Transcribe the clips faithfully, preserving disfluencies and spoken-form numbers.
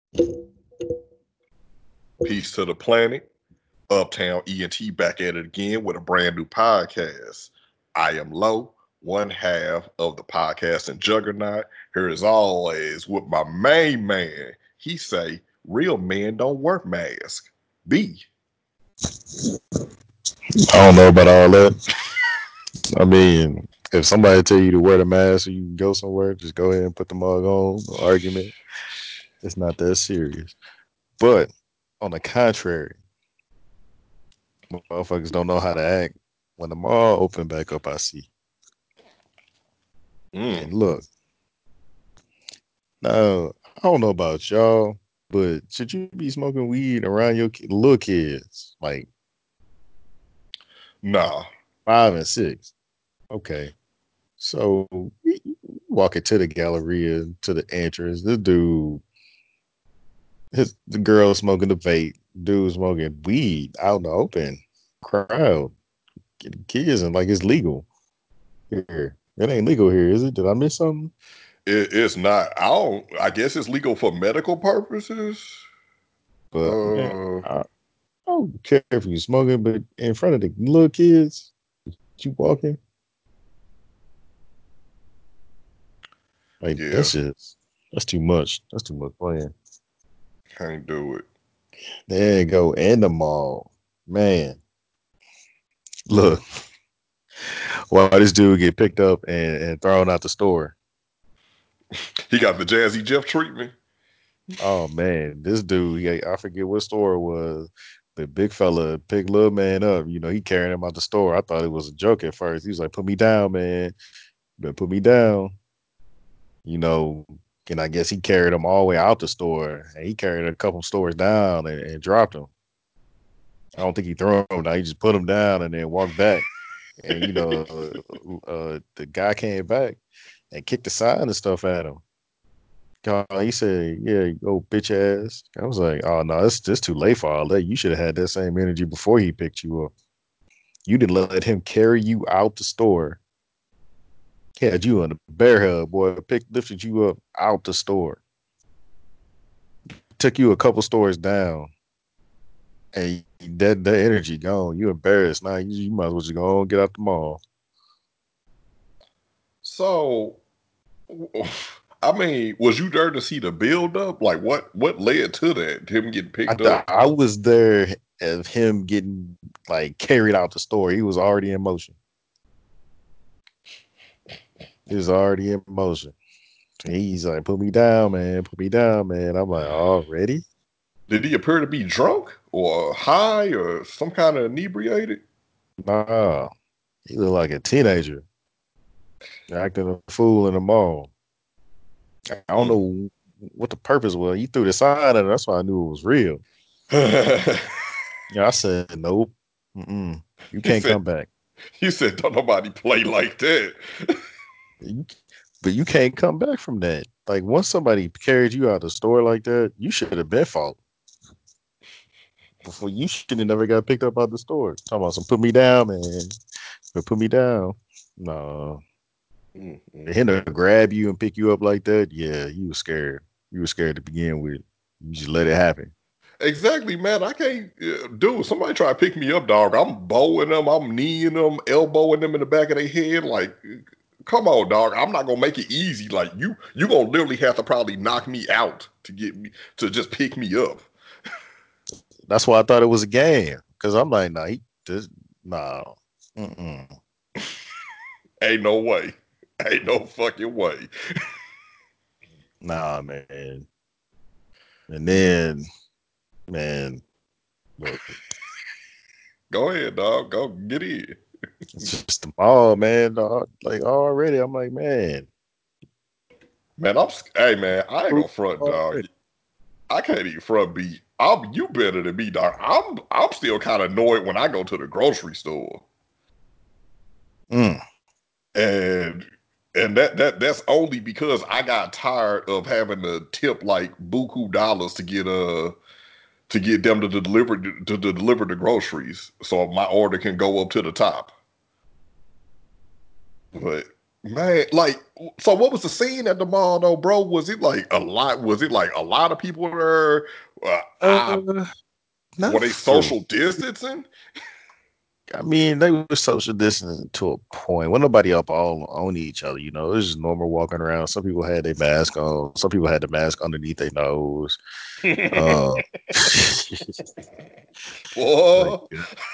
Peace to the planet. Uptown E N T back at it again with a brand new podcast. I am Low, one half of the podcast and juggernaut. Here as always with my main man. He say, real men don't wear masks. B. I don't know about all that. I mean, if somebody tell you to wear the mask or you can go somewhere, just go ahead and put the mug on. No argument. It's not that serious. But on the contrary, motherfuckers don't know how to act. When the mall open back up, I see. Mm. And look, now I don't know about y'all, but should you be smoking weed around your ki- little kids, like Nah. five and six? Okay, so we- walking to the Galleria, to the entrance. This dude, his the girl smoking the vape, dude smoking weed out in the open, crowd, kids, and like it's legal here. It ain't legal here, is it? Did I miss something? It, it's not. I don't. I guess it's legal for medical purposes. But man, Uh, I, I don't care if you smoking, but in front of the little kids, you walking like yeah, that's just that's too much. That's too much playing. can't do it. There you go, in the mall, man. Look, why this dude get picked up and, and thrown out the store? He got the Jazzy Jeff treatment. Oh man, this dude, he, I forget what store it was. The big fella picked little man up. You know, he carrying him out the store. I thought it was a joke at first. He was like, "Put me down, man. You better put me down." You know, and I guess he carried him all the way out the store. And he carried a couple stores down and, and dropped him. I don't think he threw him down. He just put him down and then walked back. And you know, uh, uh, the guy came back and kicked the sign and stuff at him. God, he said, "Yeah, you go bitch ass." I was like, "Oh no, it's just too late for all that. You should have had that same energy before he picked you up. You didn't let him carry you out the store. He had you on the bear hug, boy. Picked lifted you up out the store. Took you a couple stores down, and that that energy gone. You embarrassed now. You, you might as well just go on get out the mall." So, I mean, was you there to see the build up? Like, what what led to that? Him getting I picked th- up? I was there of him getting like carried out the store. He was already in motion. He was already in motion. He's like, "Put me down, man. Put me down, man." I'm like, "Already?" Did he appear to be drunk or high or some kind of inebriated? Nah. He looked like a teenager acting a fool in the mall. I don't Mm. know what the purpose was. He threw the sign at her. That's why I knew it was real. Yeah, I said, "Nope. Mm-mm. You he can't said. come back. He said, "Don't nobody play like that." You, but you can't come back from that. Like once somebody carried you out of the store like that, you should have been fault. Before you should have never got picked up out the store. Talking about some put me down, man. But put me down. No. Mm, For mm, him to mm. grab you and pick you up like that, yeah, you were scared. You were scared to begin with. You just let it happen. Exactly, man. I can't, uh, dude. Somebody try to pick me up, dog. I'm bowing them. I'm kneeing them, elbowing them in the back of their head. Like, come on, dog. I'm not gonna make it easy. Like you, you gonna literally have to probably knock me out to get me to just pick me up. That's why I thought it was a game. Cause I'm like, nah, he just nah. Mm-mm. Ain't no way. Ain't no fucking way. Nah, man. And then, man, look, Go ahead, dog. Go get in. it's just the mall, man. Dog. Like already, I'm like, man, Man, I'm. Hey, man. I ain't proof gonna front, dog. already. I can't even front beat. I'm you better than me, dog. I'm I'm still kind of annoyed when I go to the grocery store. Mm. And and that that that's only because I got tired of having to tip like buku dollars to get uh to get them to deliver to, to deliver the groceries so my order can go up to the top. But Man, like, so what was the scene at the mall though, bro? Was it like a lot? Was it like a lot of people there? Uh, I Uh, Were not they for. social distancing? I mean, they were social distancing to a point. When nobody up all on each other, you know, it was just normal walking around. Some people had their mask on. Some people had the mask underneath their nose. Uh, like, Boy.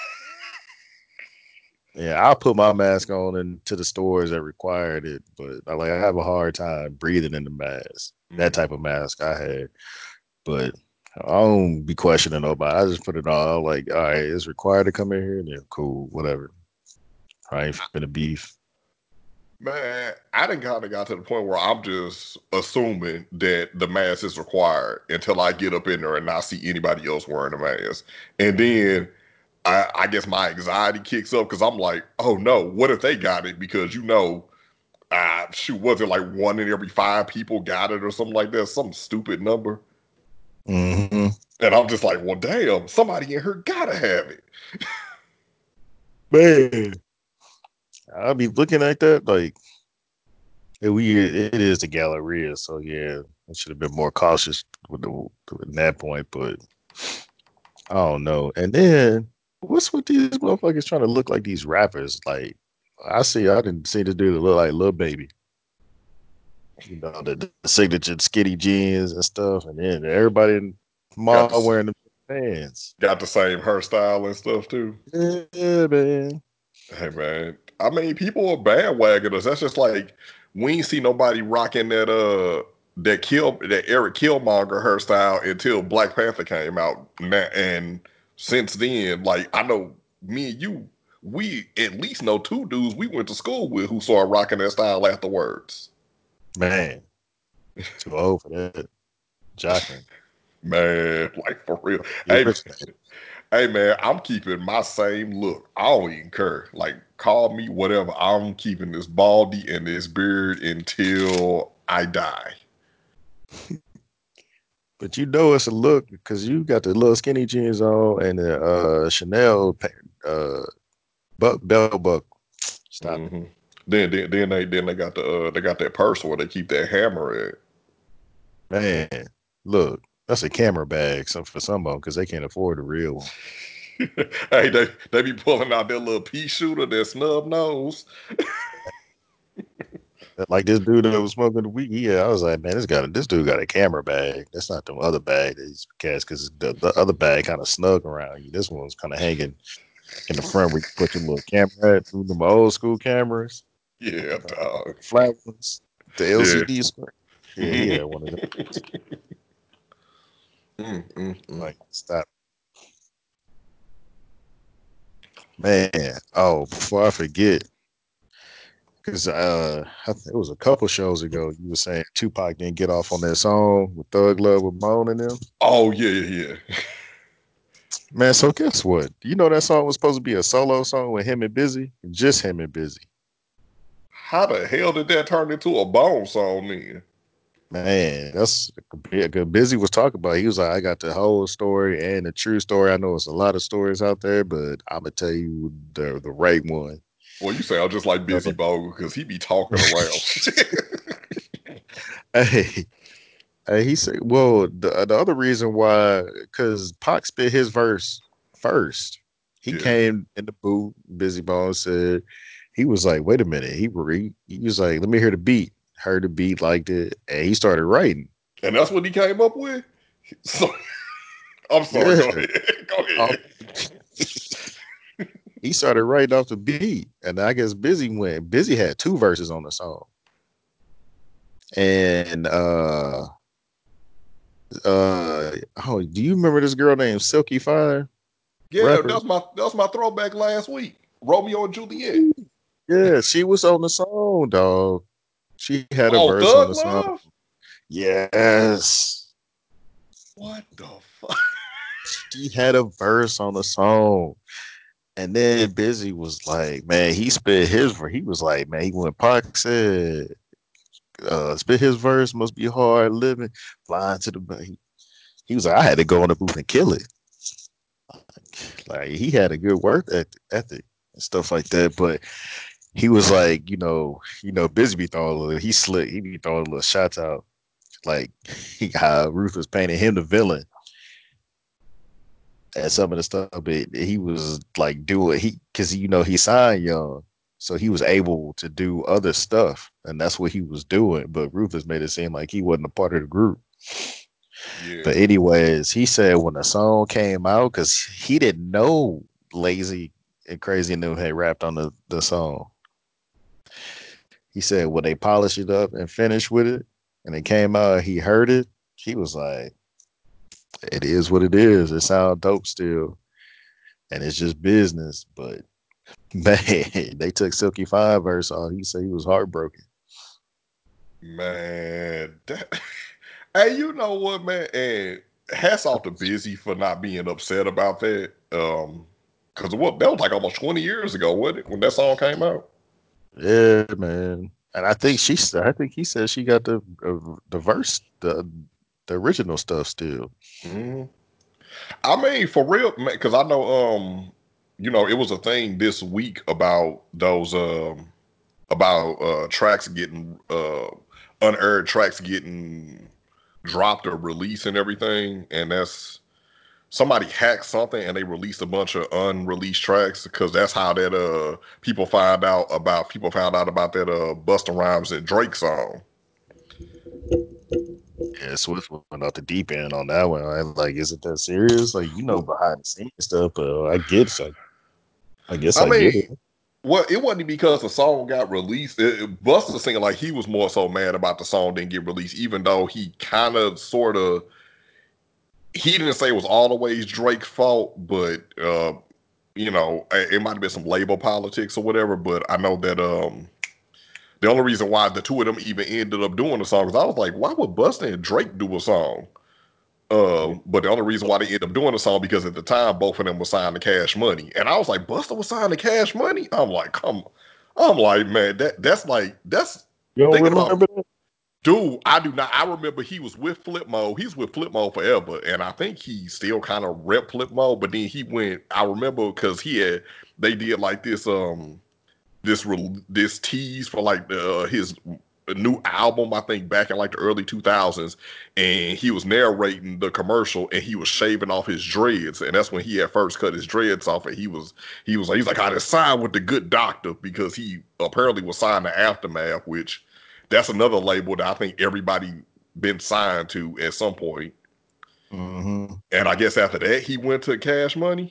yeah, I'll put my mask on into the stores that required it, but I like I have a hard time breathing in the mask. That Mm. type of mask I had, but I don't be questioning nobody. I just put it on. Like, all right, it's required to come in here. Then cool, whatever. I ain't finna beef. Man, I didn't kind of got to the point where I'm just assuming that the mask is required until I get up in there and not see anybody else wearing a mask. And then I, I guess my anxiety kicks up because I'm like, oh no, what if they got it? Because you know, uh, shoot, was it like one in every five people got it or something like that? Some stupid number. Mm-hmm. And I'm just like, well, damn, somebody in here gotta have it. Man, I'll be looking at that like it, we it is the Galleria, so yeah, I should have been more cautious with the with that point, but I don't know. And then what's with these motherfuckers trying to look like these rappers? Like I see, I didn't see this dude look like Lil Baby. You know, the, the signature skinny jeans and stuff, and then everybody in the Got mall the wearing the pants. got the same hairstyle and stuff too. Yeah, man. Hey man, I mean, people are bandwagoners. That's just like we ain't see nobody rocking that uh that kill that Eric Killmonger hairstyle until Black Panther came out. And since then, like I know me and you, we at least know two dudes we went to school with who started rocking that style afterwards. Man, too old for that. Jocking. Man, like for real. Get Hey, rich, man. hey man, I'm keeping my same look. I don't even care. Like, call me whatever. I'm keeping this baldy and this beard until I die. But you know it's a look because you got the little skinny jeans on and the uh, Chanel uh, buck, belt buckle. Stop it, hmm Then, then, then they, then they got the, uh, they got that purse where they keep that hammer at. man. Look, that's a camera bag. Some for some of them because they can't afford the real one. Hey, they, they be pulling out their little pea shooter, their snub nose. Like this dude that was smoking the weed. Yeah, I was like, man, this got a, this dude got a camera bag. That's not the other bag that he's cast because the, the other bag kind of snug around you. This one's kind of hanging in the front where you put your little camera at. Them old school cameras, Yeah, the, dog. the flat ones, the Yeah. L C D screen. Yeah, he had one of them. mm, mm, mm. Like, stop, man. Oh, before I forget, because uh, I th- it was a couple shows ago. You were saying Tupac didn't get off on that song with Thug Love with Bone and them. Oh yeah, yeah, yeah. Man, so guess what? You know that song was supposed to be a solo song with him and Busy, just him and Busy. How the hell did that turn into a bone song then? Man, that's good. Busy was talking about. He was like, I got the whole story and the true story. I know it's a lot of stories out there, but I'm gonna tell you the the right one. Well, you say I'm just like Busy Bogle because he be talking around shit. Hey, hey, he said, well, the the other reason why, because Pac spit his verse first. He Yeah. came in the booth. Busy Bone said he was like, wait a minute. He he, he was like, let me hear the beat. Heard the beat, liked it, and he started writing. And that's what he came up with? So I'm sorry, Yeah, go ahead. Go off, ahead. he started writing off the beat, and I guess Busy went. Busy had two verses on the song, and uh, uh, oh, do you remember this girl named Silky Fine, Yeah, rapper? that's my that's my throwback last week. Romeo and Juliet. Yeah, she was on the song, dog. She had a Oh, verse on Thug the song. Love? Yes, What the fuck? she had a verse on the song. And then Busy was like, man, he spit his verse. He was like, man, he went Pac said, uh, spit his verse must be hard living, flying to the bank. He was like, I had to go in the booth and kill it. Like he had a good work ethic and stuff like that. But he was like, you know, you know, Busy be throwing a little, he slick, he be throwing little shots out. Like he how Ruth was painting him the villain and some of the stuff, but he was like doing he because you know he signed Young, so he was able to do other stuff, and that's what he was doing. But Rufus made it seem like he wasn't a part of the group. Yeah, But anyways, he said when the song came out, because he didn't know Lazy and Crazy and them had rapped on the, the song. He said when they polished it up and finished with it, and it came out, he heard it. He was like, "It is what it is. It sounds dope still, and it's just business." But man, they took Silky Fine verse off. He said he was heartbroken. man. That, hey, you know what, man? And hats off to Busy for not being upset about that. Um, because what that was like almost twenty years ago, wasn't it, when that song came out? Yeah, man. And I think she, I think he said she got the uh, the verse, the the original stuff still. Mm-hmm. I mean, for real, because I know, um, you know, it was a thing this week about those, um, about uh tracks getting, uh, unaired tracks getting dropped or released and everything, and that's somebody hacked something and they released a bunch of unreleased tracks because that's how that uh people find out about people found out about that uh Busta Rhymes and Drake song. Yeah, Swift went off the deep end on that one. I like, is it that serious? Like, you know, Well, behind the scenes stuff, but I get it. I, I guess I I get mean, it. well, it wasn't because the song got released. It, it, Busta saying like he was more so mad about the song didn't get released, even though he kind of sort of he didn't say it was always Drake's fault, but uh, you know, it, it might have been some label politics or whatever. But I know that um, the only reason why the two of them even ended up doing the song is I was like, why would Busta and Drake do a song? Yeah. Um, but the only reason why they ended up doing the song because at the time both of them were signed to Cash Money, and I was like, Busta was signed to Cash Money. I'm like, come, I'm like, man, that that's like that's You don't thinking about, remember that? dude. I do not. I remember he was with Flip Mode. He's with Flip Mode forever, and I think he still kind of rep Flip Mode. But then he went. I remember because he had they did like this um this re- this tease for like uh, his new album, I think back in like the early two thousands, and he was narrating the commercial and he was shaving off his dreads, and that's when he had first cut his dreads off, and he was he was like he's like I just signed with the Good Doctor because he apparently was signed to Aftermath, which that's another label that I think everybody been signed to at some point. Mm-hmm. And I guess after that he went to Cash Money.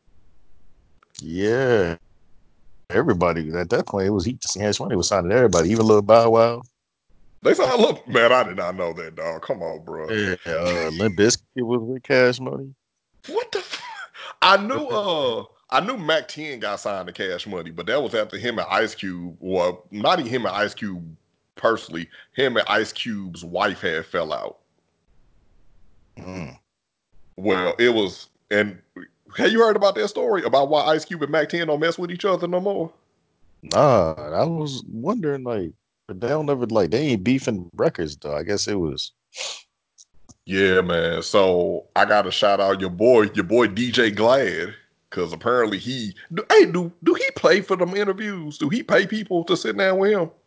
Yeah. Everybody at that point, it was he. Cash Money was signing everybody, even little Bow Wow. They said, "Look, man, I did not know that, dog. Come on, bro. Yeah, uh, Limp Bizkit was with Cash Money. What the? F-? I knew. Uh, I knew Mac ten got signed to Cash Money, but that was after him and Ice Cube. Well, not even him and Ice Cube personally. Him and Ice Cube's wife had fell out. Mm. Well, it was. And have you heard about that story about why Ice Cube and Mac ten don't mess with each other no more? Nah, I was wondering like, but they don't ever like they ain't beefing records though. I guess it was. Yeah, man. So I got to shout out your boy, your boy D J Glad, because apparently he. Do, hey, do do he pay for them interviews? Do he pay people to sit down with him?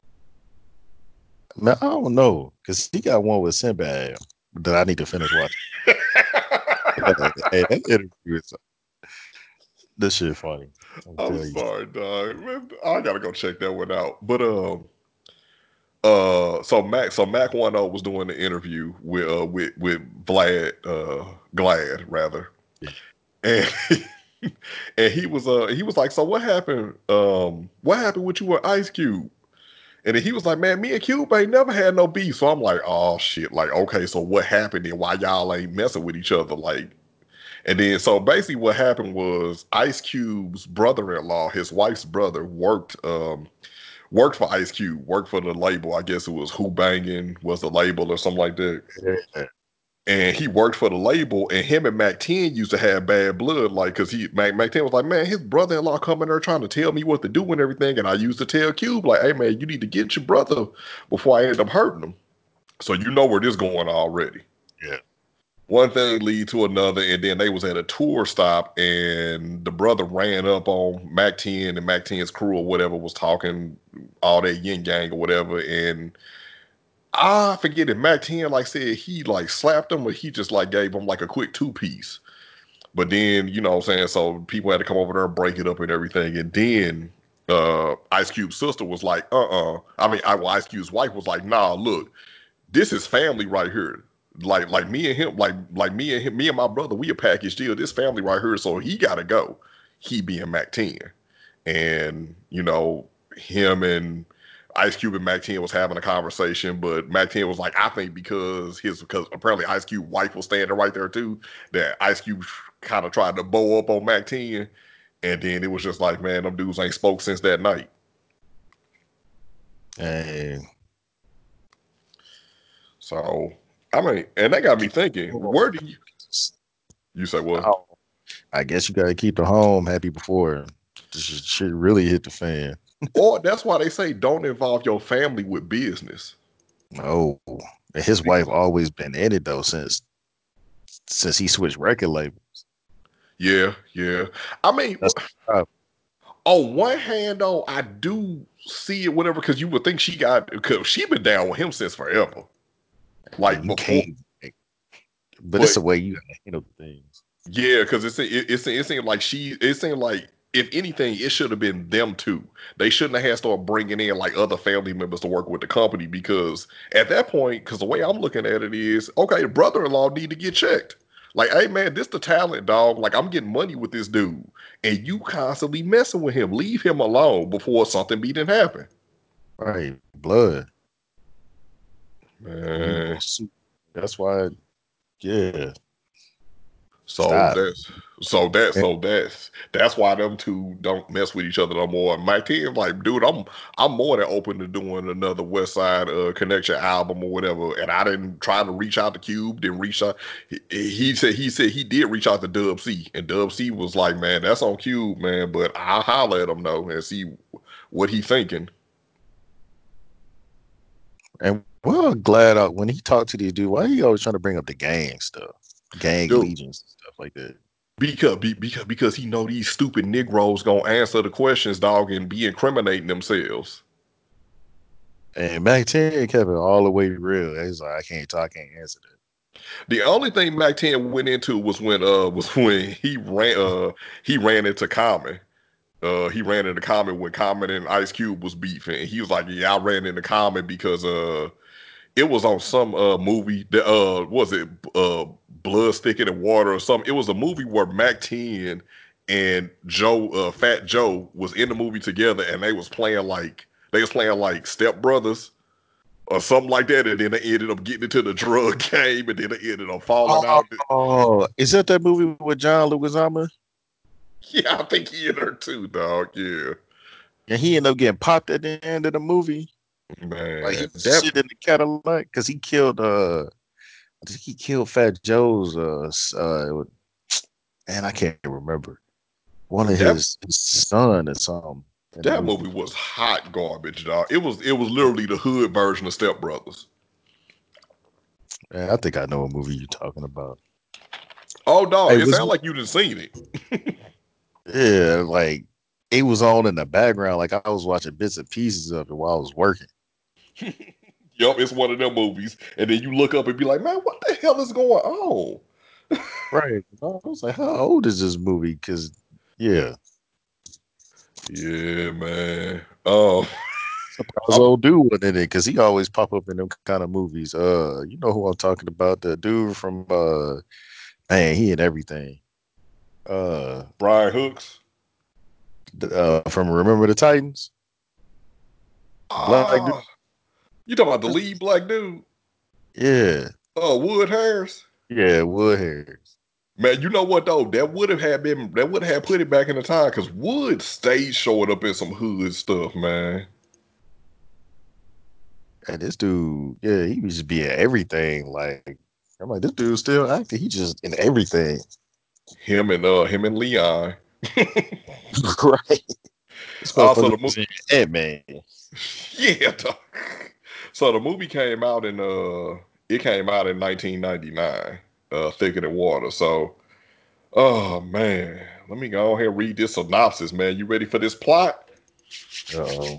Man, I don't know because he got one with Sinbad that I need to finish watching. Hey, that interview is this shit funny. I'll I'm tell you. sorry, dog. Man, I gotta go check that one out. But um, uh, so Mac, so Mac One O was doing the interview with uh with with Vlad, uh, Glad rather, and and he was uh he was like, so what happened? Um, what happened with you and Ice Cube? And then he was like, man, me and Cube ain't never had no beef. So I'm like, oh shit, like okay, so what happened and why y'all ain't messing with each other? Like, and then so basically what happened was Ice Cube's brother-in-law, his wife's brother, worked um worked for Ice Cube, worked for the label. I guess it was Who Bangin' was the label or something like that. Yeah. And he worked for the label, and him and Mac ten used to have bad blood, like, cause he Mac, Mac ten was like, man, his brother-in-law coming there trying to tell me what to do and everything, and I used to tell Cube, like, hey man, you need to get your brother before I end up hurting him. So you know where this going already. Yeah. one thing lead to another, and then they was at a tour stop, and the brother ran up on Mac ten and Mac ten's crew or whatever was talking all that yin gang or whatever, and I forget if Mac ten like said he like slapped him or he just like gave him like a quick two piece. But then, you know what I'm saying? So people had to come over there and break it up and everything. And then uh, Ice Cube's sister was like, uh-uh. I mean, I, well, Ice Cube's wife was like, nah, look, this is family right here. Like, like me and him, like, like me and him, me and my brother, we a package deal. This family right here, so he gotta go. He being Mac ten. And, you know, him and Ice Cube and Mac ten was having a conversation, but Mac ten was like, I think because his because apparently Ice Cube wife was standing right there too, that Ice Cube kind of tried to bow up on Mac ten, and then it was just like, man, them dudes ain't spoke since that night. And so I mean, and that got me thinking, where do you you say what? oh, I guess you gotta keep the home happy before this shit really hit the fan. Or that's why they say don't involve your family with business. No, and his wife always been in it though since since he switched record labels. Yeah, yeah. I mean, That's uh, on one hand, though, I do see it, whatever, because you would think she got, because she been down with him since forever. Like you before, can't, but but it's the way you gotta handle things. yeah, because it, it, it, it seemed like she, it seemed like, if anything, it should have been them two. They shouldn't have had to start bringing in like other family members to work with the company because at that point, because the way I'm looking at it is, okay, brother-in-law need to get checked. Like, hey man, this the talent, dog. Like, I'm getting money with this dude, and you constantly messing with him. Leave him alone before something be didn't happen. Right, blood. You Man. gonna sue. That's why, yeah. So Stop. that's so that so that's that's why them two don't mess with each other no more. My team, like, dude, I'm I'm more than open to doing another West Side uh, Connection album or whatever. And I didn't try to reach out to Cube, didn't reach out. He, he said he said he did reach out to Dub C, and Dub C was like, man, that's on Cube, man. But I'll holler at him though and see what he thinking. And well, glad uh, when he talked to these dude, why he always trying to bring up the gang stuff, gang Dude, legions and stuff like that? because because because he know these stupid Negroes gonna answer the questions, dog, and be incriminating themselves. And Mac ten kept it all the way real. He's like, I can't talk, I can't answer that. The only thing Mac ten went into was when uh was when he ran uh he ran into Common. Uh he ran into Common when Common and Ice Cube was beefing. And he was like, yeah, I ran into Common because uh it was on some uh movie that uh was it uh Blood Sticking in Water or something. It was a movie where Mac ten and Joe uh Fat Joe was in the movie together and they was playing like they was playing like step brothers or something like that, and then they ended up getting into the drug game, and then they ended up falling Oh, out. oh, is that that movie with John Leguizamo? Yeah, I think he in her too, dog. Yeah, And he ended up getting popped at the end of the movie. Like he man, was that sitting in the Cadillac because he killed uh I think he killed Fat Joe's uh uh man, I can't remember. One of that his, his son or something in the that movie movie. was hot garbage, dog. It was it was literally the hood version of Step Brothers. Man, I think I know what movie you're talking about. Oh, dog, Hey, it was sounds like you didn't seen it. yeah, like it was on in the background. Like I was watching bits and pieces of it while I was working. Yup, it's one of them movies, and then you look up and be like, man, what the hell is going on? Right. I was like, how old is this movie? Because yeah, Yeah, man. Um, surprise I'm old dude was in it because he always pop up in them kind of movies. Uh, you know who I'm talking about? The dude from uh, man, he in everything. Uh, Brian Hooks. uh, from Remember the Titans, the black dude. Ah, you talking about the lead black dude? Yeah, Oh, Wood Harris. yeah, Wood Harris. Man, you know what though? That would have had been that would have put it back in the time because Wood stayed showing up in some hood stuff, man. And this dude, yeah, he was just being everything. Like I'm like, this dude still acting. He just in everything. Him and uh him and Leon. Right. This Also, motherfucker the was movie, in Ant-Man. yeah. Dog. So the movie came out in uh it came out in nineteen ninety-nine. uh, thicker than water. So, oh man, let me go ahead and read this synopsis, man. You ready for this plot? Uh-oh.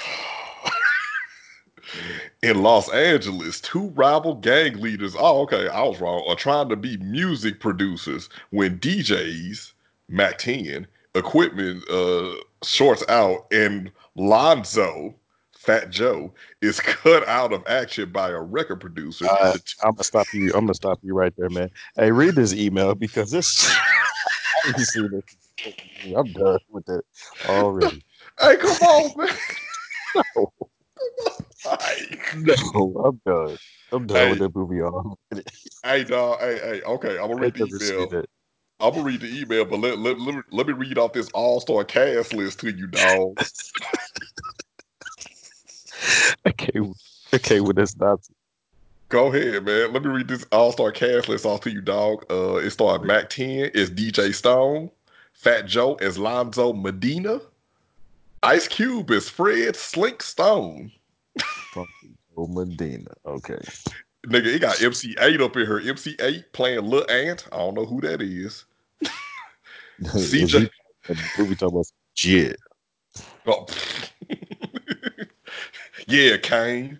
In Los Angeles, two rival gang leaders, oh, okay, I was wrong, are trying to be music producers when D Js, Mac ten, equipment uh, shorts out, and Lonzo, Fat Joe, is cut out of action by a record producer. Uh, The t- I'm gonna stop you. I'm gonna stop you right there, man. Hey, read this email because this I ain't seen it. I'm done with that already. hey, come on, man. No, Like, no, I'm done. I'm done with hey, that movie already. hey, dog, hey, hey, okay, I'm gonna I read ain't the never seen email. that. I'm gonna read the email, but let, let, let, me, let me read off this all-star cast list to you, dog. I can't. I can't with this nonsense. Go ahead, man. Let me read this all-star cast list off to you, dog. Uh, it started Mac ten is D J Stone, Fat Joe is Lonzo Medina, Ice Cube is Fred Slink Stone. Funky Joe Medina. Okay. Nigga, it got M C eight up in here. M C eight playing Lil Ant. I don't know who that is. Is C J. he a movie talking about shit? Oh, yeah, Kane.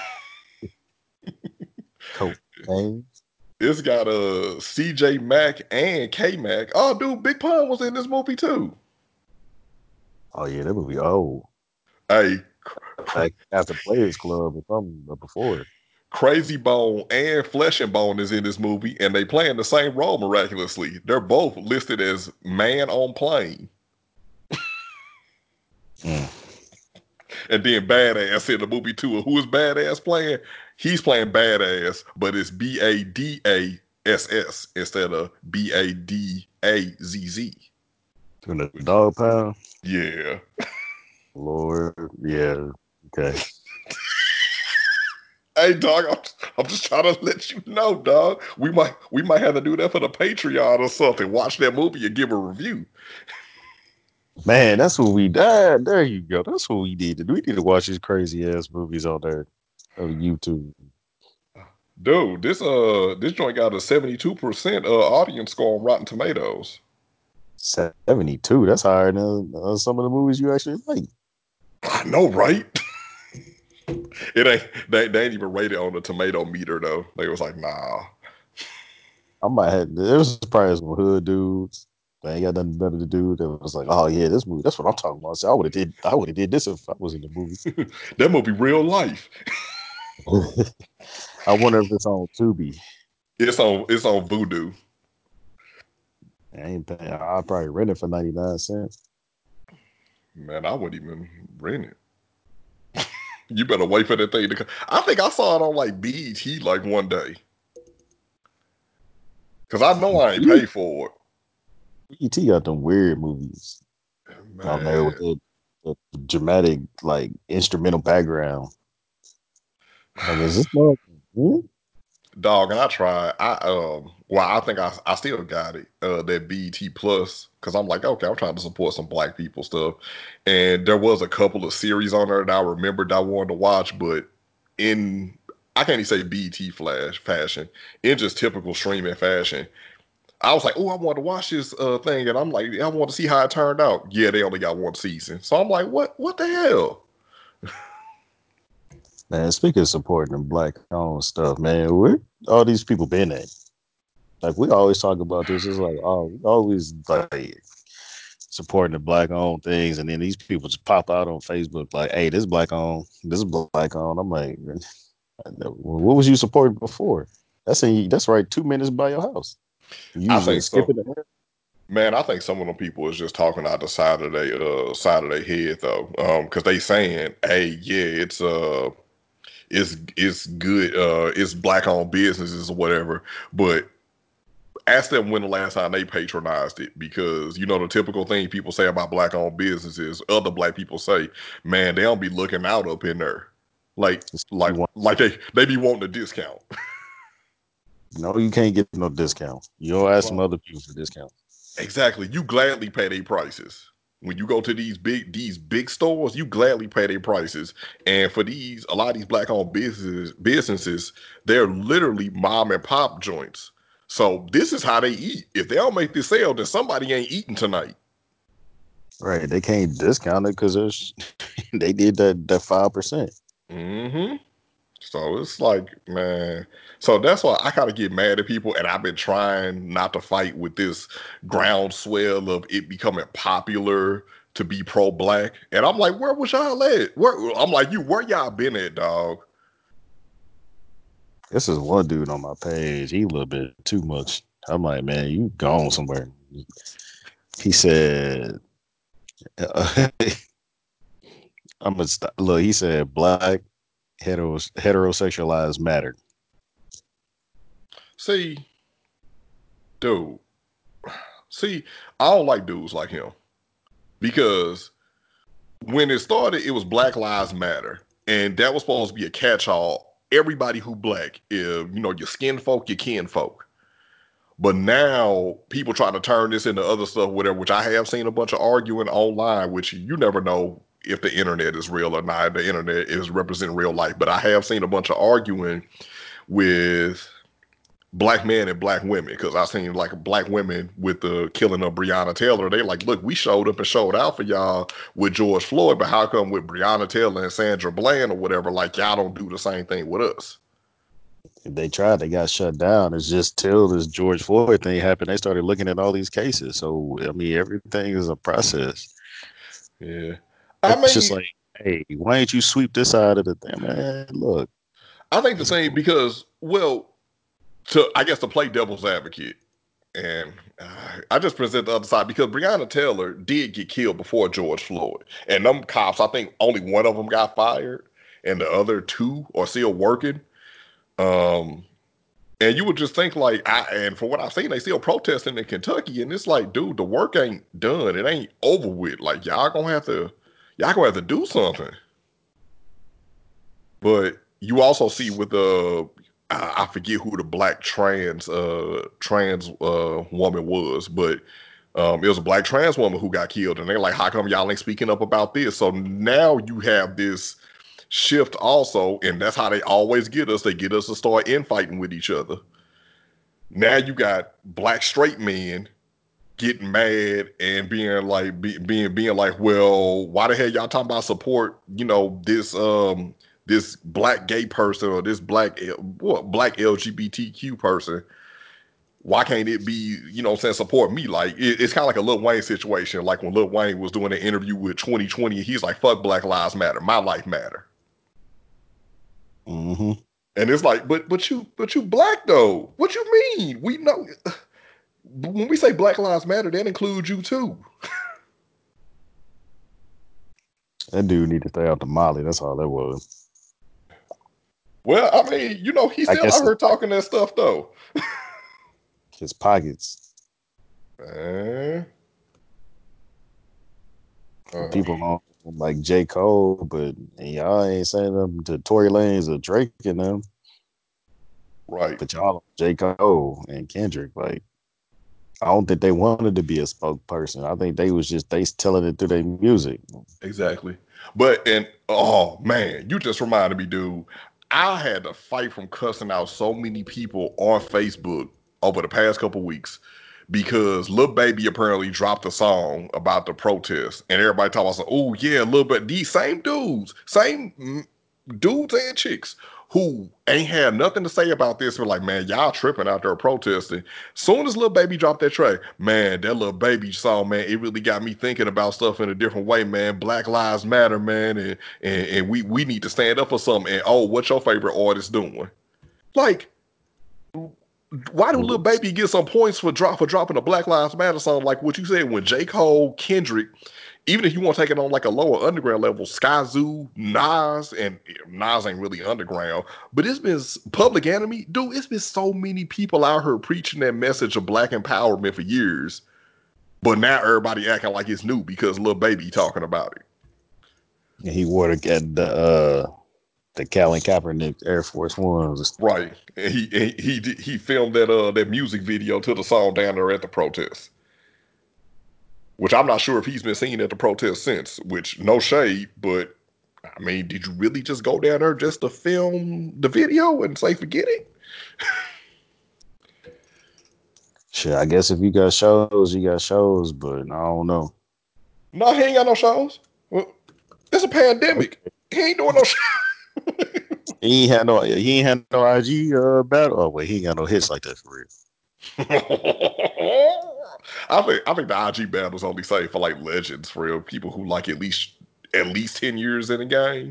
Cocaine? It's got uh C J Mack and K Mac. Oh, dude, Big Pun was in this movie too. Oh yeah, that movie old. Hey, Like after Players Club or something but before. Crazy Bone and Flesh and Bone is in this movie, and they play in the same role miraculously. They're both listed as man on plane. Mm. And then Badass in the movie too. Who is Badass playing? He's playing Badass, but it's B A D A S S instead of B A D A Z Z. Doing the dog pound? Yeah. Lord, yeah. Okay. Hey dog, I'm, I'm just trying to let you know, dog. We might we might have to do that for the Patreon or something. Watch that movie and give a review. Man, that's what we ah, there you go. That's what we needed. We need to watch these crazy ass movies on there on YouTube. Dude, this uh this joint got a seventy-two percent uh audience score on Rotten Tomatoes. seventy-two. That's higher than uh, some of the movies you actually like. I know, right? It ain't they, they ain't even rated on the tomato meter though. They was like, nah. I might have there was probably some hood dudes. They ain't got nothing better to do. That was like, oh yeah, this movie. That's what I'm talking about. So I would have did. I would have did this if I was in the movie. That movie real life. I wonder if it's on Tubi. It's on it's on Voodoo. I ain't paying. I'll probably rent it for ninety nine cents. Man, I wouldn't even rent it. You better wait for that thing to come. I think I saw it on like B E T like one day. Cause I know I ain't pay for it. B E T got them weird movies on there with Man. the, the dramatic like instrumental background. Like, is this more? Hmm? Dog, and I tried. I um, well, I think I I still got it. Uh, that B E T Plus, because I'm like, okay, I'm trying to support some Black people stuff, and there was a couple of series on there that I remembered I wanted to watch, but in I can't even say B E T flash fashion, in just typical streaming fashion, I was like, oh, I want to watch this uh thing, and I'm like, I want to see how it turned out. Yeah, they only got one season, so I'm like, what what the hell? Man, speaking of supporting the black owned stuff, man, where all these people been at? Like we always talk about this. It's like, oh, we always like supporting the black owned things, and then these people just pop out on Facebook like, "Hey, this black owned, this is black owned." I'm like, what was you supporting before? That's a, that's right, two minutes by your house. You I just think so. skipping it. Man, I think some of them people is just talking out the side of their uh side of their head though. Um, because they saying, hey, yeah, it's uh it's it's good, uh it's black owned businesses or whatever. But ask them when the last time they patronized it, because you know the typical thing people say about black owned businesses, other black people say, man, they don't be looking out up in there. Like You like want, like they they be wanting a discount. no, you can't get no discount. You don't ask some Well, other people for discount. exactly. You gladly pay their prices. When you go to these big these big stores, you gladly pay their prices. And for these a lot of these black owned businesses businesses, they're literally mom and pop joints. So this is how they eat. If they don't make this sale, then somebody ain't eating tonight. Right. They can't discount it because they did that that five percent. Mm-hmm. So it's like, man. So that's why I kind of get mad at people, and I've been trying not to fight with this groundswell of it becoming popular to be pro-black. And I'm like, where was y'all at? Where I'm like, you where y'all been at, dog? This is one dude on my page. He a little bit too much. I'm like, man, you gone somewhere. He said, I'm gonna stop. Look, he said black heteros, heterosexualized matter. See, dude. See, I don't like dudes like him because when it started, it was Black Lives Matter, and that was supposed to be a catch-all. Everybody who black, if, you know, your skin folk, your kin folk. But now people try to turn this into other stuff, whatever, which I have seen a bunch of arguing online, which you never know if the internet is real or not. The internet is representing real life. But I have seen a bunch of arguing with black men and black women, because I've seen like black women with the killing of Breonna Taylor. They like, look, we showed up and showed out for y'all with George Floyd, but how come with Breonna Taylor and Sandra Bland or whatever, like y'all don't do the same thing with us? If they tried, they got shut down. It's just till this George Floyd thing happened, they started looking at all these cases. So I mean, everything is a process. Yeah. I It's mean, just like, hey, why ain't you sweep this side of the thing, man? Look, I think the it's thing, because, well, to I guess to play devil's advocate, and uh, I just present the other side because Breonna Taylor did get killed before George Floyd, and them cops, I think only one of them got fired, and the other two are still working. Um, and you would just think like, I and from what I've seen, they still protesting in Kentucky, and it's like, dude, the work ain't done, it ain't over with. Like y'all gonna have to, y'all gonna have to do something. But you also see with the I forget who the black trans uh trans uh woman was, but um it was a black trans woman who got killed, and they're like, how come y'all ain't speaking up about this? So now you have this shift also, and that's how they always get us. They get us to start infighting with each other. Now you got black straight men getting mad and being like be, being being like, well, why the hell y'all talking about support, you know, this um this black gay person or this black what black L G B T Q person? Why can't it be, you know what I'm saying, support me? Like it, it's kind of like a Lil Wayne situation. Like when Lil Wayne was doing an interview with twenty twenty, he's like, fuck Black Lives Matter, my life matter. mm-hmm. And it's like, but but you but you black though. What you mean? We know when we say Black Lives Matter, that includes you too. That dude need to stay out the Molly. That's all that was. Well, I mean, you know, he's I still out guess here talking that stuff though. his pockets. Uh, uh, People on like J. Cole, but y'all ain't saying them to Tory Lanez or Drake and them. right. But y'all J. Cole and Kendrick, like I don't think they wanted to be a spokesperson. I think they was just they telling it through their music. Exactly. But and oh man, you just reminded me, dude. I had to fight from cussing out so many people on Facebook over the past couple weeks because Lil Baby apparently dropped a song about the protest, and everybody talking about, oh yeah, Lil Baby. These same dudes, same mm, dudes and chicks who ain't had nothing to say about this were like, man, y'all tripping out there protesting. Soon as Lil Baby dropped that track, man, that Lil Baby song, man, it really got me thinking about stuff in a different way, man. Black Lives Matter, man, and and, and we we need to stand up for something. And oh, what's your favorite artist doing? Like, why do Lil Baby get some points for drop for dropping a Black Lives Matter song? Like what you said, when J. Cole, Kendrick, even if you want to take it on like a lower underground level, Skyzoo, Nas, and Nas ain't really underground, but it's been Public Enemy, dude. It's been so many people out here preaching that message of black empowerment for years, but now everybody acting like it's new because Lil Baby talking about it. And he wore the the uh the Colin Kaepernick Air Force Ones. Right, and he and he he, he filmed that uh that music video to the song down there at the protest. Which I'm not sure if he's been seen at the protest since, which no shade, but I mean, did you really just go down there just to film the video and say forget it? Shit, I guess if you got shows, you got shows, but I don't know. No, he ain't got no shows. Well, it's a pandemic. Okay. He ain't doing no shows. He ain't had no he ain't had no I G uh battle. Oh wait, he ain't got no hits like that for real. I think I think the I G battles only safe for like legends, for real. People who like at least at least ten years in a game.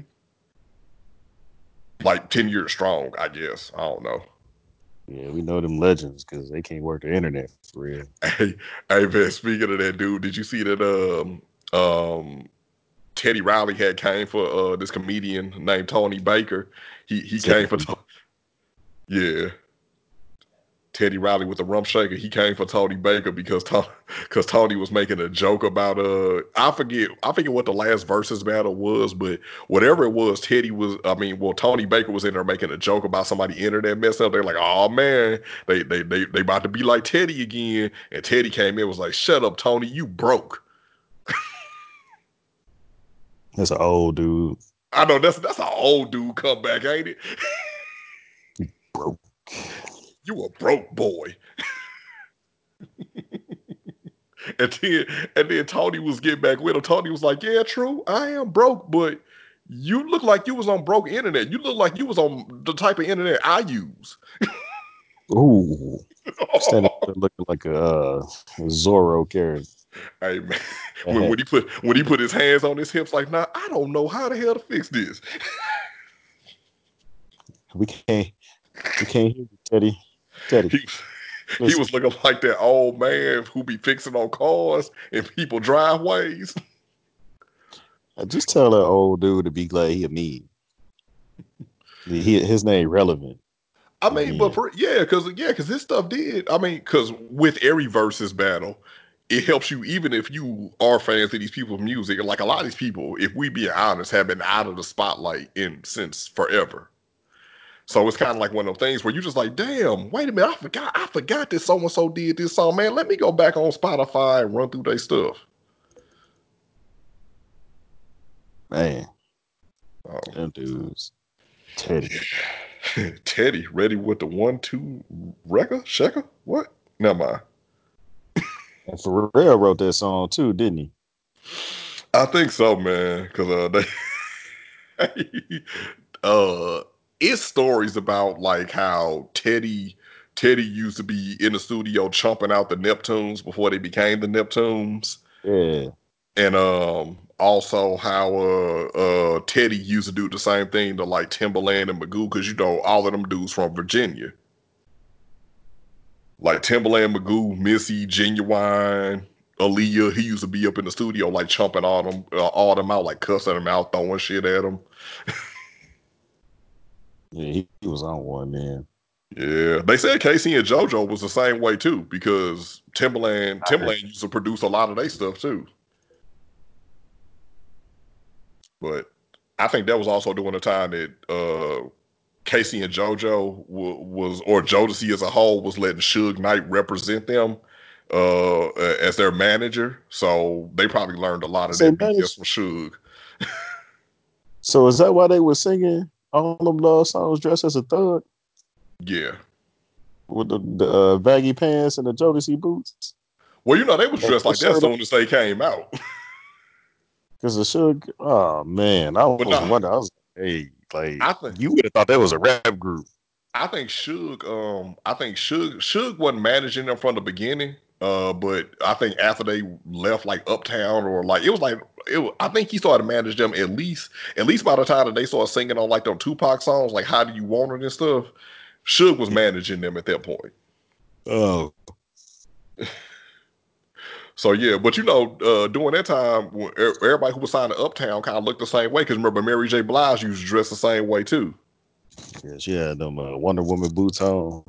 Like ten years strong, I guess. I don't know. Yeah, we know them legends because they can't work the internet for real. Hey, hey man, speaking of that dude, did you see that um um Teddy Riley had came for uh this comedian named Tony Baker? He he came for Teddy. to- yeah. Teddy Riley with the rump shaker. He came for Tony Baker because because Tony was making a joke about uh I forget I forget what the last versus battle was, but whatever it was, Teddy was I mean, well Tony Baker was in there making a joke about somebody internet messing up. They're like, oh man, they they they they about to be like Teddy again. And Teddy came in and was like, shut up, Tony, you broke. That's an old dude. I know that's that's an old dude comeback, ain't it? Broke. You a broke boy. And then and then Tony was getting back with him. Tony was like, yeah, true, I am broke, but you look like you was on broke internet. You look like you was on the type of internet I use. Ooh. Standing there looking like a, uh, a Zorro character. Hey man, when, when he put when he put his hands on his hips, like, nah, I don't know how the hell to fix this. we can't we can't hear you, Teddy. Teddy. He, he was looking like that old man who be fixing on cars in people driveways. I just tell that old dude to be glad he a meme. He, his name relevant. I mean, but Yeah. for yeah, because yeah, because this stuff did. I mean, because with every versus battle, it helps you even if you are fans of these people's music. Like a lot of these people, if we be honest, have been out of the spotlight in since forever. So it's kind of like one of those things where you just like, damn, wait a minute, I forgot, I forgot that so and so did this song, man. Let me go back on Spotify and run through their stuff. Man. Oh. Them dudes. Teddy. Teddy, ready with the one, two, Rekka, Sheka? What? Never mind. And Pharrell wrote that song too, didn't he? I think so, man. Because uh, they, uh, it's stories about like how Teddy, Teddy used to be in the studio chomping out the Neptunes before they became the Neptunes. Yeah. And um, also how uh, uh, Teddy used to do the same thing to like Timbaland and Magoo, because you know all of them dudes from Virginia. Like Timbaland, Magoo, Missy, Genuine, Aaliyah, he used to be up in the studio like chomping all them, uh, all them out, like cussing them out, throwing shit at them. Yeah, he, he was on one, man. Yeah, they said Casey and JoJo was the same way too, because Timbaland, Timbaland used to produce a lot of their stuff too. But I think that was also during the time that uh, Casey and JoJo w- was, or Jodeci as a whole, was letting Suge Knight represent them uh, as their manager. So they probably learned a lot of Say that B S managed. from Suge. So is that why they were singing all them love songs dressed as a thug Yeah. with the, the uh, baggy pants and the Jodeci boots? Well, you know, they was And dressed the like that as shirt soon as they came out. because the Suge. Oh man, I But was no, wondering. I was like, hey, like I think you would have thought that was a rap group. I think Suge, um, I think Suge, Suge wasn't managing them from the beginning. Uh, but I think after they left like Uptown or like it was like it was, I think he started to manage them at least at least by the time that they started singing on like them Tupac songs, like How Do You Want It and stuff. Suge was managing them at that point. Oh, So yeah, but you know, uh, during that time, everybody who was signed to Uptown kind of looked the same way. Because remember, Mary J. Blige used to dress the same way too. yeah, she had them uh, Wonder Woman boots on.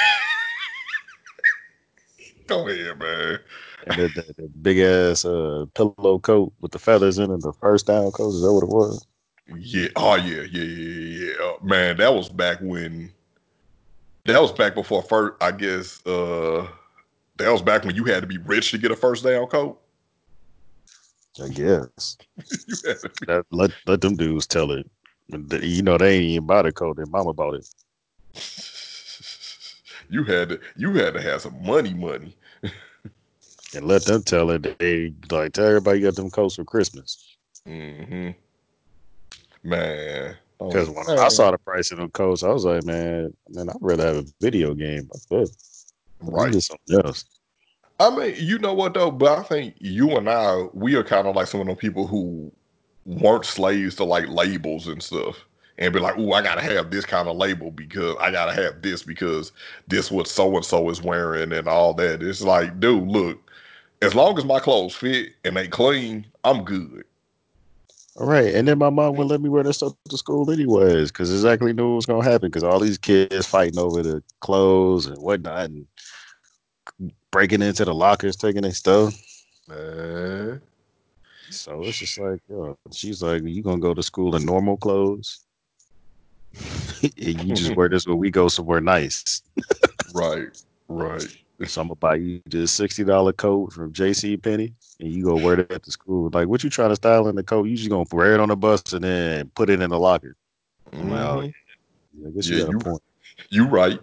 Go ahead, man. And that, that, that big ass uh, pillow coat with the feathers in it, the first down coat. Is that what it was? Yeah. Oh yeah. Yeah. Yeah. Yeah. Uh, man, that was back when. That was back before first. I guess. Uh, that was back when you had to be rich to get a first down coat. I guess. You had to be. That, let let them dudes tell it. You know they ain't even buy the coat. Their mama bought it. you had to you had to have some money, money. And let them tell it. They like tell everybody you got them coats for Christmas. Mm-hmm. Man, oh, Because when I man, saw the price of them coats, I was like, man, man, I'd rather have a video game. I could. Let me right. get something else. I mean, you know what though? But I think you and I, we are kind of like some of those people who weren't slaves to like labels and stuff, and be like, "Ooh, I gotta have this kind of label because I gotta have this because this what so and so is wearing and all that." It's like, dude, look, as long as my clothes fit and they clean, I'm good. All right. And then my mom would let me wear that stuff to school anyways, because exactly knew what was gonna happen. Because all these kids fighting over the clothes and whatnot and breaking into the lockers, taking their stuff. Man. So it's just like, yo, she's like, you gonna go to school in normal clothes? And you just wear this when we go somewhere nice. Right, right. So I'm gonna buy you this sixty dollar coat from J C Penney, and you go wear that to school. Like, what you trying to style in the coat? You just gonna wear it on the bus and then put it in the locker. I'm like, oh Mm-hmm. yeah, I guess you Yeah, got a you point. you right.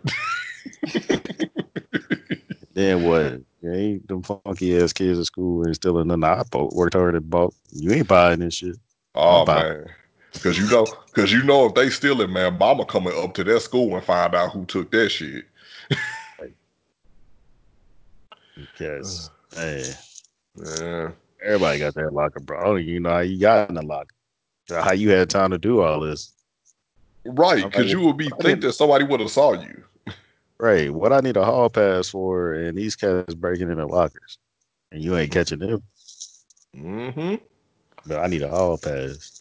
Then what? You ain't them funky ass kids at school and still in the I bought, worked hard and bought. You ain't buying this shit. I'm Oh buying. man. Cause you know, cause you know if they steal it, man, mama coming up to their school and find out who took that shit. Because hey, Yeah. everybody got that locker, bro. I don't even know how you got in the locker. How you had time to do all this. Right, I'm like, cause well, you would be I think didn't. that somebody would have saw you. Right. What I need a hall pass for, and these cats breaking in the lockers, and you ain't catching them. Mm-hmm. But I need a hall pass.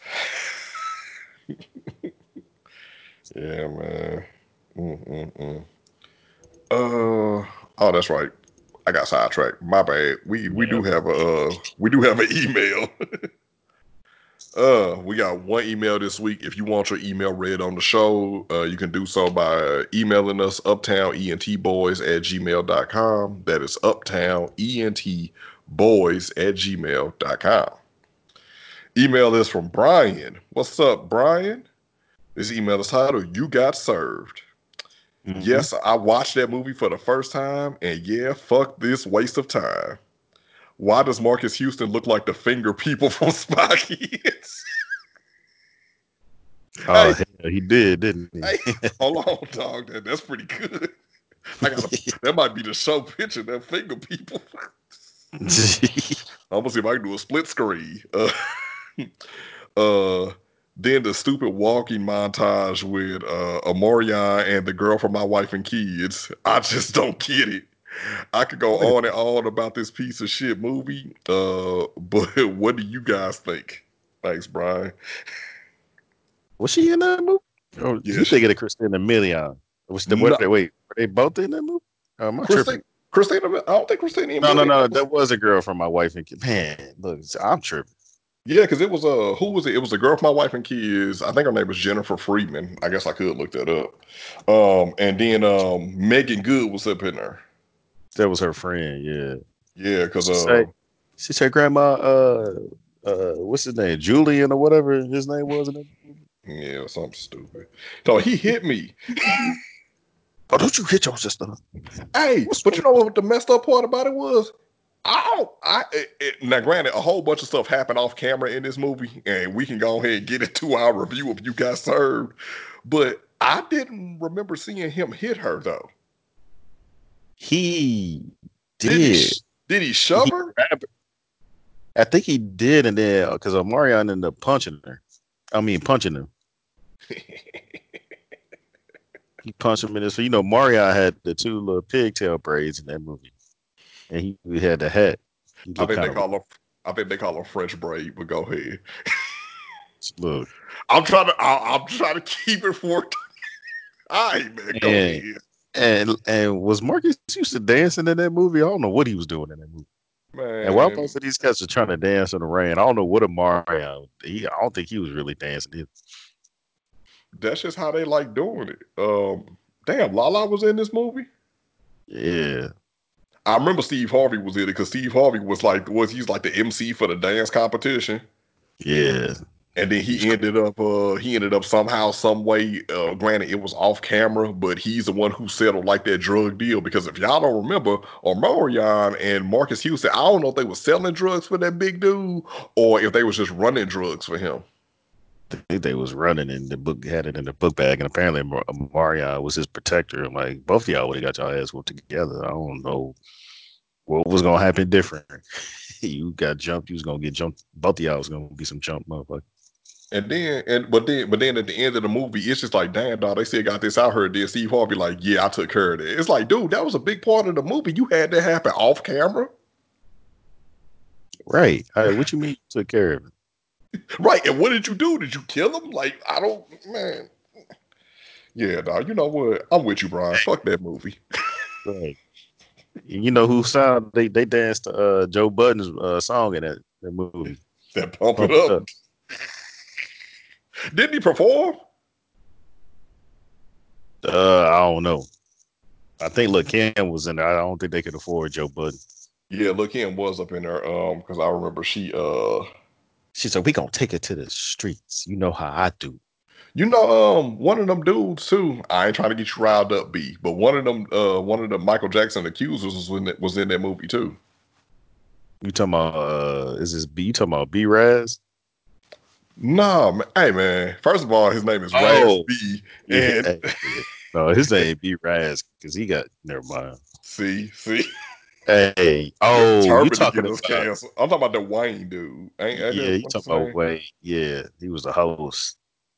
Yeah, man. Mm-mm-mm. Uh oh, that's right. I got sidetracked. My bad. We we Yeah. do have a uh we do have an email. Uh, we got one email this week. If you want your email read on the show, uh, you can do so by emailing us uptownentboys at gmail dot com. That is uptownentboys at gmail dot com. Email is from Brian. What's up, Brian? This email is titled You Got Served. Mm-hmm. Yes, I watched that movie for the first time, and yeah, fuck this waste of time. Why does Marcus Houston look like the finger people from Spy Kids? Oh, Hey, hell, he did, didn't hey, he? hold on, dog. That, that's pretty good. I gotta. That might be the show picture. That finger people. I'm gonna see if I can do a split screen. Uh, uh, then the stupid walking montage with uh, Amorion and the girl from My Wife and Kids. I just don't get it. I could go Wait, on and on about this piece of shit movie. Uh, but what do you guys think? Thanks, Brian. was she in that movie? Oh, you Yes. thinking of Christina Milian? Was the what? No, Wait, were they both in that movie? Oh, am I Christine. tripping? Christina. I don't think Christina No, no, Amelia. no. That was a girl from My Wife and Kids. Man, look, I'm tripping. Yeah, because it was a uh, who was it? It was a girl from My Wife and Kids. I think her name was Jennifer Friedman. I guess I could look that up. Um, and then um, Megan Good was up in there. That was her friend. Yeah. Yeah, because She uh, said, she said, Grandma, uh, uh, what's his name? Julian or whatever his name was in that movie. yeah, something stupid. So he hit me. Oh, don't you hit your sister? Hey, What's but wrong? you know what the messed up part about it was? I don't. I it, it, now, granted, a whole bunch of stuff happened off camera in this movie, and we can go ahead and get into our review of You Got Served. But I didn't remember seeing him hit her though. He Did he? did. sh- Did he shove He her? grabbed her. I think he did, and then because Omarion ended up punching her. I mean, punching him. He punched him in his. You know, Marion had the two little pigtail braids in that movie, and he had the hat. He I looked think they kind of call him. I think they call him French braid. But go ahead. look. I'm trying to. I, I'm trying to keep it for. All right, man. Go And ahead, and and was Marcus used to dancing in that movie? I don't know what he was doing in that movie. And while man. most of these cats are trying to dance in the rain, I don't know what a Mario. He, I don't think he was really dancing. Either. That's just how they like doing it. Um, damn, Lala was in this movie. Yeah, I remember Steve Harvey was in it because Steve Harvey was like was he's like the M C for the dance competition. yeah. And then he ended up uh he ended up somehow, some way, uh granted it was off camera, but he's the one who settled like that drug deal. Because if y'all don't remember, Omarion and Marcus Houston, I don't know if they were selling drugs for that big dude or if they was just running drugs for him. I think they was running and the book had it in the book bag, and apparently Mar- Mario was his protector. I'm like, both of y'all would have got your ass whooped together. I don't know what was gonna happen different. You got jumped, you was gonna get jumped. Both of y'all was gonna be some jump motherfucker. And then and but then but then at the end of the movie, it's just like, damn dog, they still got this out here. Then Steve Harvey like, yeah, I took care of it. It's like, dude, that was a big part of the movie. You had that happen off camera. Right. All right, what you mean you took care of it? Right. And what did you do? Did you kill him? Like, I don't, man. Yeah, dog. You know what? I'm with you, Brian. Fuck that movie. Right. You know who sound they they danced to uh, Joe Budden's uh, song in that, that movie. That pump it Pump it up. up. Didn't he perform? Uh, I don't know. I think Lil Kim was in there. I don't think they could afford Joe Budden. Yeah, look, him was up in there. Um, because I remember she uh She said, "We gonna take it to the streets. You know how I do." you know, um, one of them dudes too. I ain't trying to get you riled up, B, but one of them, uh, one of the Michael Jackson accusers was in that, was in that movie too. You talking about uh, is this B? You talking about B Raz? Nah, man. Hey, man. First of all, his name is Raz Oh, B, yeah. and Hey, yeah. No, his name B Raz because he got never mind. see, see, Hey, oh, you determined to talking get us about canceled. I'm talking about the Wayne dude. Ain't, ain't yeah, that you what's his talking about name? Wayne. Yeah, he was the host.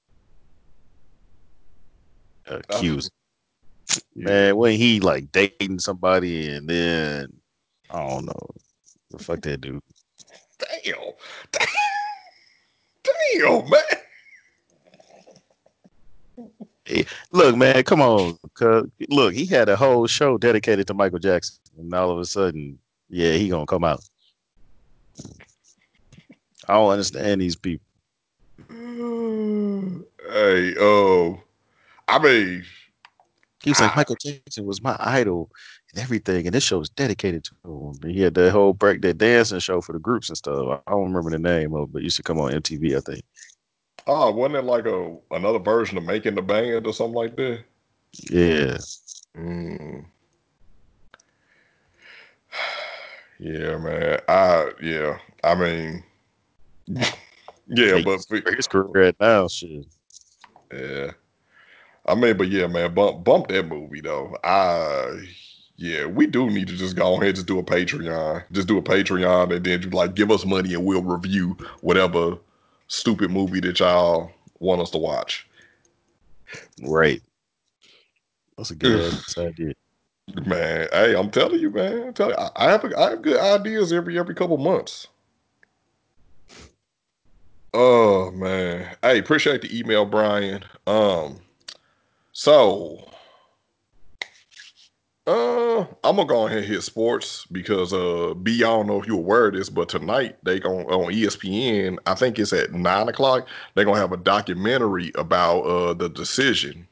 I, Accused. yeah. Man, when he like dating somebody and then I don't know. The fuck that dude. Damn. Damn, man. Hey, look, man, come on. Cause look, he had a whole show dedicated to Michael Jackson, and all of a sudden, yeah, he gonna come out. I don't understand these people. Hey, oh, I mean, He was like, I, Michael Jackson was my idol and everything, and this show is dedicated to him. And he had that whole break that dancing show for the groups and stuff. I don't remember the name of it, but it used to come on M T V, I think. oh, wasn't it like a another version of Making the Band or something like that? Yeah. Mm. Yeah, man. I yeah. I mean, yeah, Hey, but his career at now, shit. yeah. I mean, but yeah, man, bump bump that movie though. I yeah, we do need to just go ahead and just do a Patreon. Just do a Patreon and then you like give us money and we'll review whatever stupid movie that y'all want us to watch. Right. That's a good ass idea. Man, hey, I'm telling you, man. I'm telling you, I, I have I have good ideas every every couple months. Oh man. Hey, appreciate the email, Brian. Um, so uh I'm gonna go ahead and hit sports because uh B, I don't know if you're aware of this, but tonight they going on E S P N, I think it's at nine o'clock, they're gonna have a documentary about uh the decision.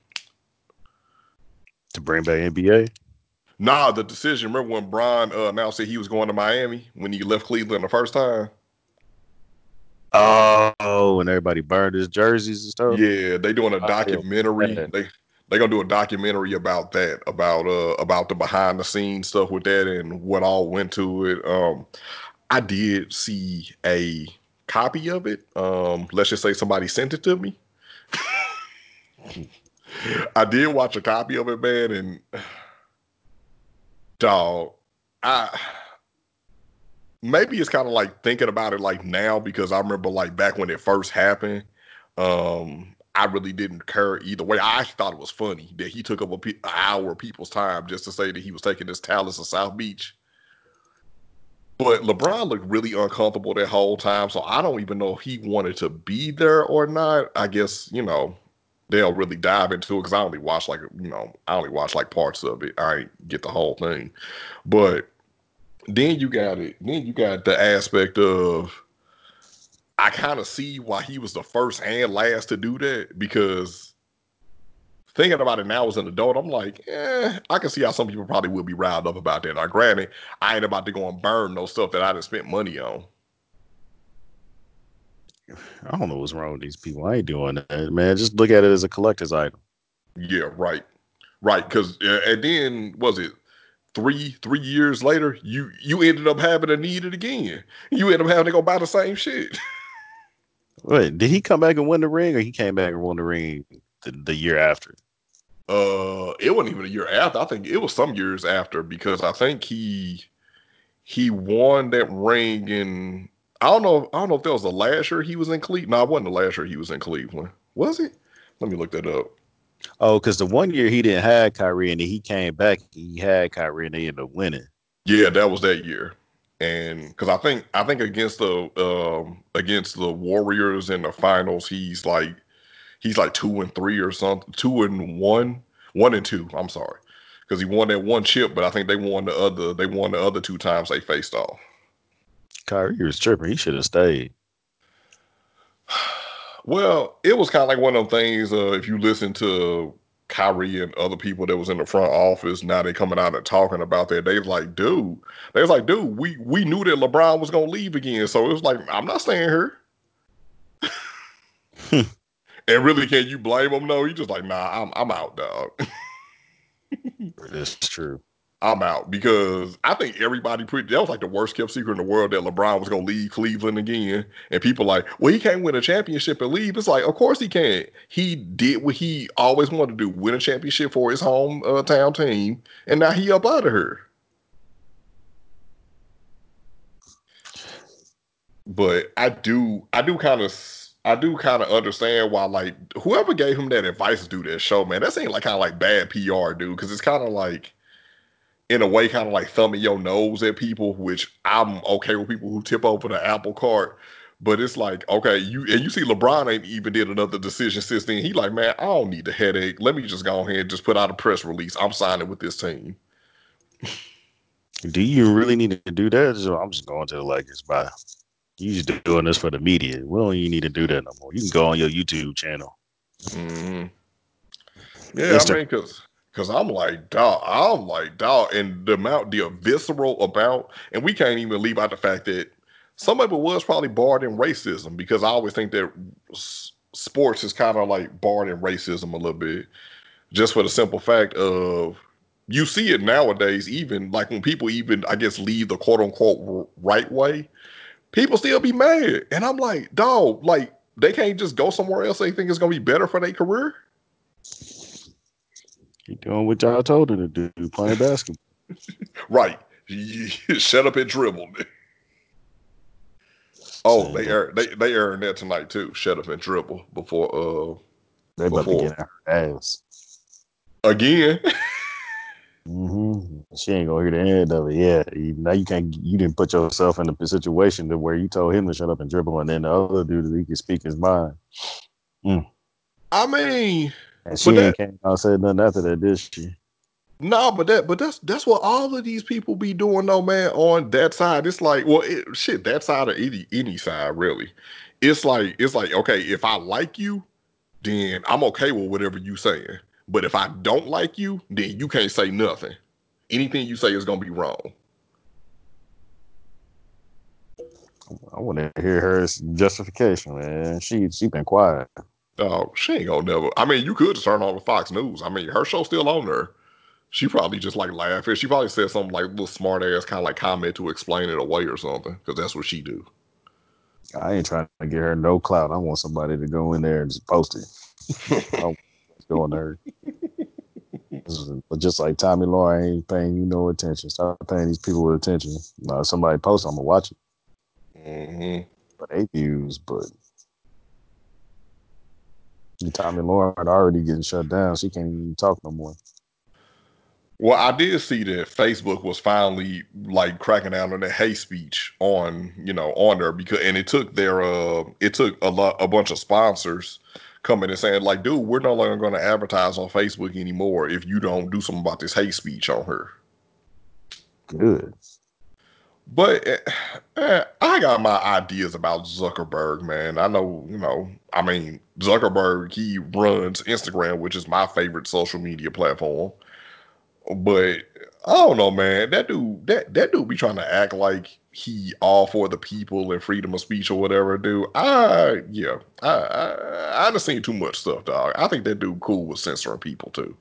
To bring back N B A. Nah, the decision. Remember when Brian uh announced that he was going to Miami when he left Cleveland the first time? Oh, and everybody burned his jerseys and stuff. Yeah, they doing a Oh, yeah. documentary. Yeah. They they gonna do a documentary about that, about uh about the behind the scenes stuff with that and what all went to it. Um, I did see a copy of it. Um, let's just say somebody sent it to me. I did watch a copy of it, man, and dog, I maybe it's kind of like thinking about it like now because I remember like back when it first happened. Um, I really didn't care either way. I actually thought it was funny that he took up a pe- an hour of people's time just to say that he was taking this Talus to South Beach. But LeBron looked really uncomfortable that whole time, so I don't even know if he wanted to be there or not. I guess you know they'll really dive into it because I only watch like you know I only watch like parts of it. I ain't get the whole thing, but then you got it. Then you got the aspect of I kind of see why he was the first and last to do that because thinking about it now as an adult, I'm like, eh, I can see how some people probably will be riled up about that. Now, granted, I ain't about to go and burn no stuff that I done spent money on. I don't know what's wrong with these people. I ain't doing that, man. Just look at it as a collector's item. Yeah, right, right. Because uh, and then was it three three years later, you you ended up having to need it again. You ended up having to go buy the same shit. Wait, did he come back and win the ring, or he came back and won the ring the, the year after? Uh, it wasn't even a year after. I think it was some years after because I think he he won that ring in. I don't know. I don't know if that was the last year he was in Cleveland. No, it wasn't the last year he was in Cleveland. Was it? Let me look that up. Oh, because the one year he didn't have Kyrie, and then he came back, he had Kyrie, and they ended up winning. Yeah, that was that year. And because I think I think against the um against the Warriors in the finals, he's like he's like two and three or something, two and one, one and two. I'm sorry, because he won that one chip, but I think they won the other. They won the other two times they faced off. Kyrie was tripping. He should have stayed. Well, it was kind of like one of them things. Uh, if you listen to Kyrie and other people that was in the front office, now they coming out and talking about that. They was like, dude, they was like, dude, we we knew that LeBron was gonna leave again, so it was like, I'm not staying here. And really, can you blame him? No, he just like, nah, I'm I'm out, dog. That's true. I'm out because I think everybody pretty that was like the worst kept secret in the world that LeBron was gonna leave Cleveland again. And people like, well, he can't win a championship and leave. It's like, of course he can't. He did what he always wanted to do, win a championship for his home uh, town team, and now he up out of here. But I do, I do kind of, I do kind of understand why, like, whoever gave him that advice to do that show, man, that seemed like kind of like bad P R, dude, because it's kind of like in a way, kind of like thumbing your nose at people, which I'm okay with people who tip over the apple cart. But it's like, okay, you and you see LeBron ain't even did another decision since then. He like, man, I don't need the headache. Let me just go ahead and just put out a press release. I'm signing with this team. Do you really need to do that? So I'm just going to the Lakers. Bye. You just doing this for the media. We don't even need to do that no more. You can go on your YouTube channel. Mm-hmm. Yeah, I Instagram. mean, cause, cause I'm like, dog, I'm like, dog, and the amount, the visceral about, and we can't even leave out the fact that some of it was probably barred in racism because I always think that s- sports is kind of like barred in racism a little bit, just for the simple fact of you see it nowadays, even like when people even, I guess, leave the quote unquote right way, people still be mad, and I'm like, dog, like they can't just go somewhere else they think it's gonna be better for their career. You doing what y'all told her to do, playing basketball. Right. Shut up and dribble. Oh, Saying they that earned they they earned that tonight too. Shut up and dribble before uh they about to before get her ass. again. Mm-hmm. She ain't gonna hear the end of it. Yeah, you, now you can't. You didn't put yourself in a situation to where you told him to shut up and dribble, and then the other dude he could speak his mind. Mm. I mean, And she but ain't that came out and said nothing after that, did she? no, but that but that's that's what all of these people be doing though, man. On that side, it's like, well, it, shit, that side or any any side really. It's like it's like okay, if I like you, then I'm okay with whatever you saying. But if I don't like you, then you can't say nothing. Anything you say is gonna be wrong. I want to hear her justification, man. She she been quiet. Oh, she ain't gonna never. I mean, you could just turn on the Fox News. I mean, her show's still on there. She probably just like laughing. She probably said something like little smart ass kind of like comment to explain it away or something because that's what she do. I ain't trying to get her no clout. I want somebody to go in there and just post it. I don't go on her. But just like Tommy Lauren ain't paying you no attention. Start paying these people with attention. Now, if somebody posts, I'm gonna watch it. Mm-hmm. But eight views, but Tommy Lauren already getting shut down. She can't even talk no more. Well, I did see that Facebook was finally like cracking down on that hate speech on you know on there because and it took their uh it took a lot a bunch of sponsors coming and saying like, dude, we're no longer going to advertise on Facebook anymore if you don't do something about this hate speech on her. Good. But eh, eh, I got my ideas about Zuckerberg, man. I know, you know, I mean, Zuckerberg, he runs Instagram, which is my favorite social media platform. But I don't know, man. That dude, that, that dude be trying to act like he all for the people and freedom of speech or whatever, dude. I yeah, I I, I done seen too much stuff, dog. I think that dude cool with censoring people too.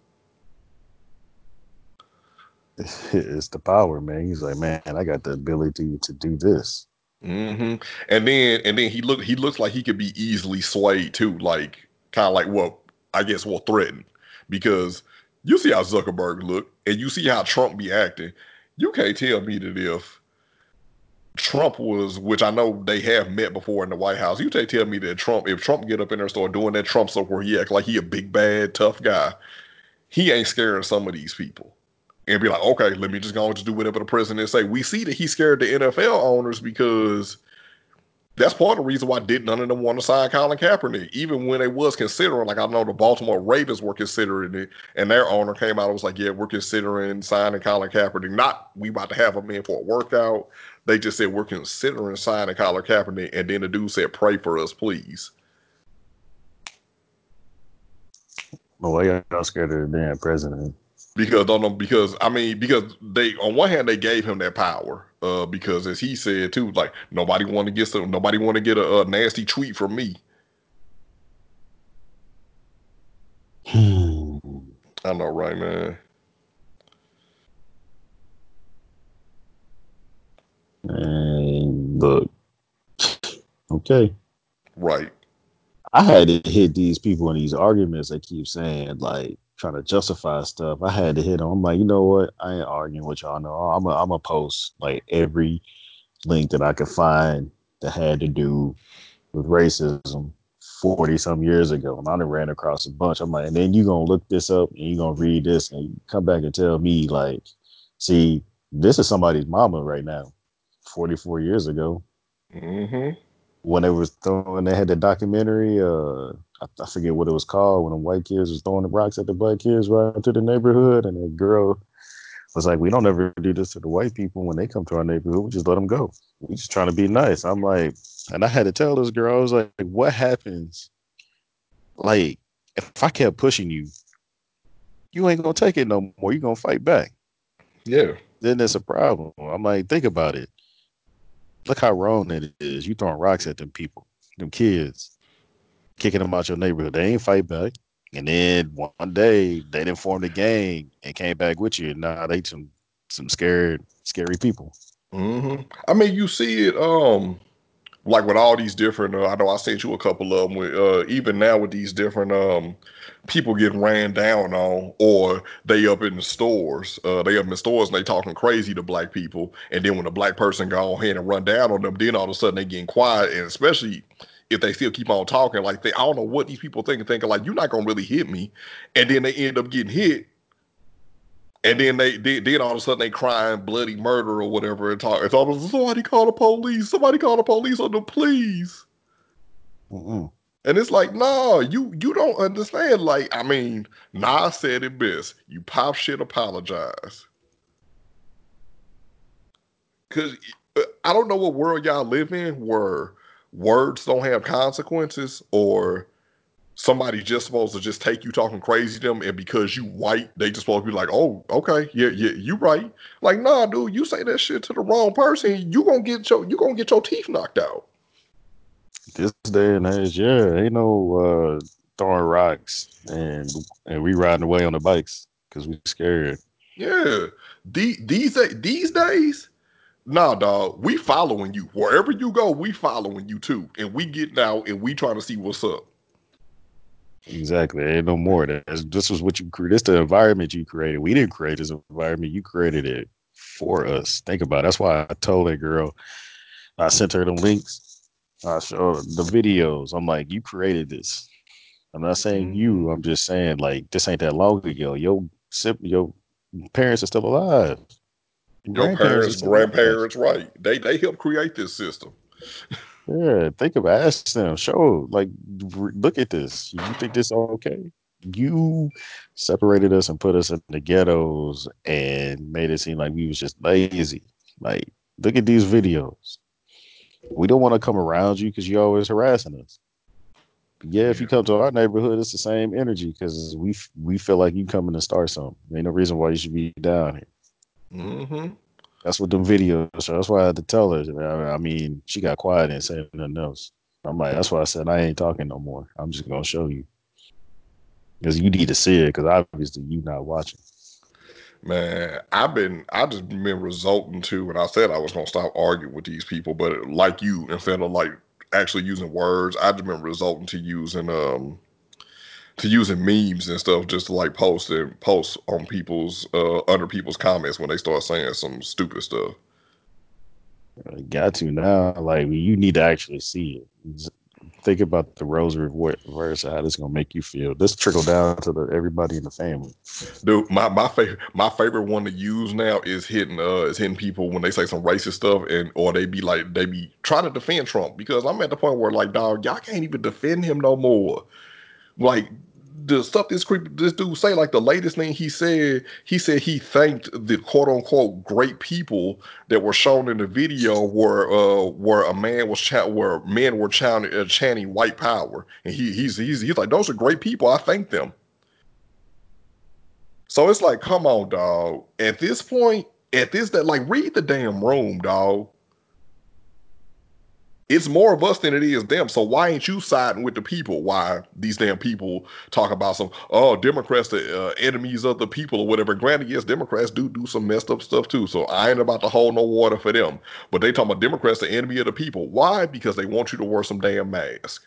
It's the power, man. He's like, man, I got the ability to do this. Mm-hmm. And then and then he look he looks like he could be easily swayed too, like kind of like what I guess what threatened, because you see how Zuckerberg look and you see how Trump be acting. You can't tell me that if Trump was, which I know they have met before in the White House, you can't tell me that Trump, if Trump get up in there and start doing that Trump stuff where he act like he a big bad tough guy, he ain't scared of some of these people. And be like, okay, let me just go and just do whatever the president say. We see that he's scared the N F L owners because that's part of the reason why did none of them want to sign Colin Kaepernick, even when they was considering. Like I know the Baltimore Ravens were considering it, and their owner came out and was like, "Yeah, we're considering signing Colin Kaepernick. Not we about to have him in for a workout. They just said we're considering signing Colin Kaepernick." And then the dude said, "Pray for us, please." Well, why y'all scared of the damn president? Because don't know because I mean because they on one hand they gave him that power uh because as he said too, like nobody want to get some nobody want to get a, a nasty tweet from me. I know, right, man. And look, okay, Right. I had to hit these people in these arguments. They keep saying like trying to justify stuff. I had to hit them. I'm like, you know what? I ain't arguing with y'all. No, I'm a I'm a post like every link that I could find that had to do with racism forty some years ago. And I done ran across a bunch. I'm like, and then you gonna look this up and you gonna read this and you come back and tell me like, see, this is somebody's mama right now, forty-four years ago. Mm-hmm. When they was throwing, they had the documentary. Uh, I, I forget what it was called. When the white kids was throwing the rocks at the black kids right into the neighborhood, and the girl was like, "We don't ever do this to the white people when they come to our neighborhood. We just let them go. We just trying to be nice." I'm like, and I had to tell this girl, I was like, "What happens? Like, if I kept pushing you, you ain't gonna take it no more. You gonna fight back. Yeah. Then there's a problem." I'm like, think about it. Look how wrong it is. You throwing rocks at them people, them kids, kicking them out your neighborhood. They ain't fight back. And then one day they didn't form the gang and came back with you. And now they some some scared, scary people. Mm-hmm. I mean, you see it, um, like with all these different. Uh, I know I sent you a couple of them. With, uh, even now with these different um, people getting ran down on, or they up in the stores. Uh, they up in the stores and they talking crazy to black people, and then when a black person go ahead and run down on them, then all of a sudden they getting quiet, and especially if they still keep on talking, like they, I don't know what these people thinking, thinking like you're not gonna really hit me, and then they end up getting hit. And then they, they then all of a sudden they crying bloody murder or whatever and talk. It's almost somebody call the police. Somebody call the police on them, please. Mm-mm. And it's like, nah, you you don't understand. Like, I mean, Nas said it best. You pop shit, apologize. Cause uh, I don't know what world y'all live in where words don't have consequences, or somebody's just supposed to just take you talking crazy to them, and because you white, they just supposed to be like, oh, okay, yeah, yeah, you right. Like, nah, dude, you say that shit to the wrong person, you gonna get your you gonna get your teeth knocked out. This day and age, yeah, ain't no uh, throwing rocks and and we riding away on the bikes because we scared. Yeah, the, these these days, nah, dog, we following you wherever you go. We following you too, and we getting out and we trying to see what's up. Exactly, ain't no more. That's, this was what you created. This the environment you created. We didn't create this environment. You created it for us. Think about it. That's why I told that girl. I sent her the links. I showed her the videos. I'm like, you created this. I'm not saying Mm-hmm. you. I'm just saying like this ain't that long ago. Your your parents are still alive. Your Grandparents are parents, still alive. grandparents, right? They they helped create this system. Yeah, think about it. Ask them. Show like look at this. You think this okay? You separated us and put us in the ghettos and made it seem like we was just lazy. Like look at these videos. We don't want to come around you because you're always harassing us. Yeah, if you Yeah. come to our neighborhood, it's the same energy because we we feel like you coming to start something. Ain't no reason why you should be down here. Mm-hmm. That's what the video show. That's why I had to tell her. I I mean, she got quiet and said nothing else. I'm like, that's why I said I ain't talking no more. I'm just gonna show you because you need to see it because obviously you not watching. Man, I've been, I just been resulting to, and I said I was gonna stop arguing with these people, but like you, instead of like actually using words, I just been resulting to using um to using memes and stuff just to like post and post on people's uh under people's comments when they start saying some stupid stuff. I got to now. Like you need to actually see it. Think about the rose reverse, how this gonna make you feel. This trickle down to the everybody in the family. Dude, my my favorite my favorite one to use now is hitting uh is hitting people when they say some racist stuff and or they be like they be trying to defend Trump because I'm at the point where like dog y'all can't even defend him no more. Like the stuff this creep this dude say, like the latest thing he said, he said he thanked the quote unquote great people that were shown in the video where uh where a man was ch- where men were chanting, uh, chanting white power, and he he's he's he's like those are great people. I thank them. So it's like, come on, dog. At this point, at this that like read the damn room, dog. It's more of us than it is them. So why ain't you siding with the people? Why these damn people talk about some, oh, Democrats the uh, enemies of the people or whatever. Granted, yes, Democrats do do some messed up stuff too. So I ain't about to hold no water for them. But they talking about Democrats the enemy of the people. Why? Because they want you to wear some damn mask.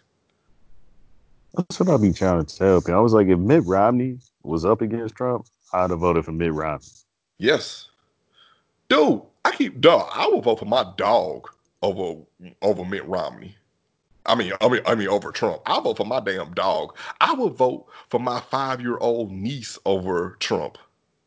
That's what I be trying to tell people. I was like, if Mitt Romney was up against Trump, I'd have voted for Mitt Romney. Yes. Dude, I keep dog. I will vote for my dog over over Mitt Romney. I mean, I mean, I mean, over Trump. I vote for my damn dog. I would vote for my five-year-old niece over Trump.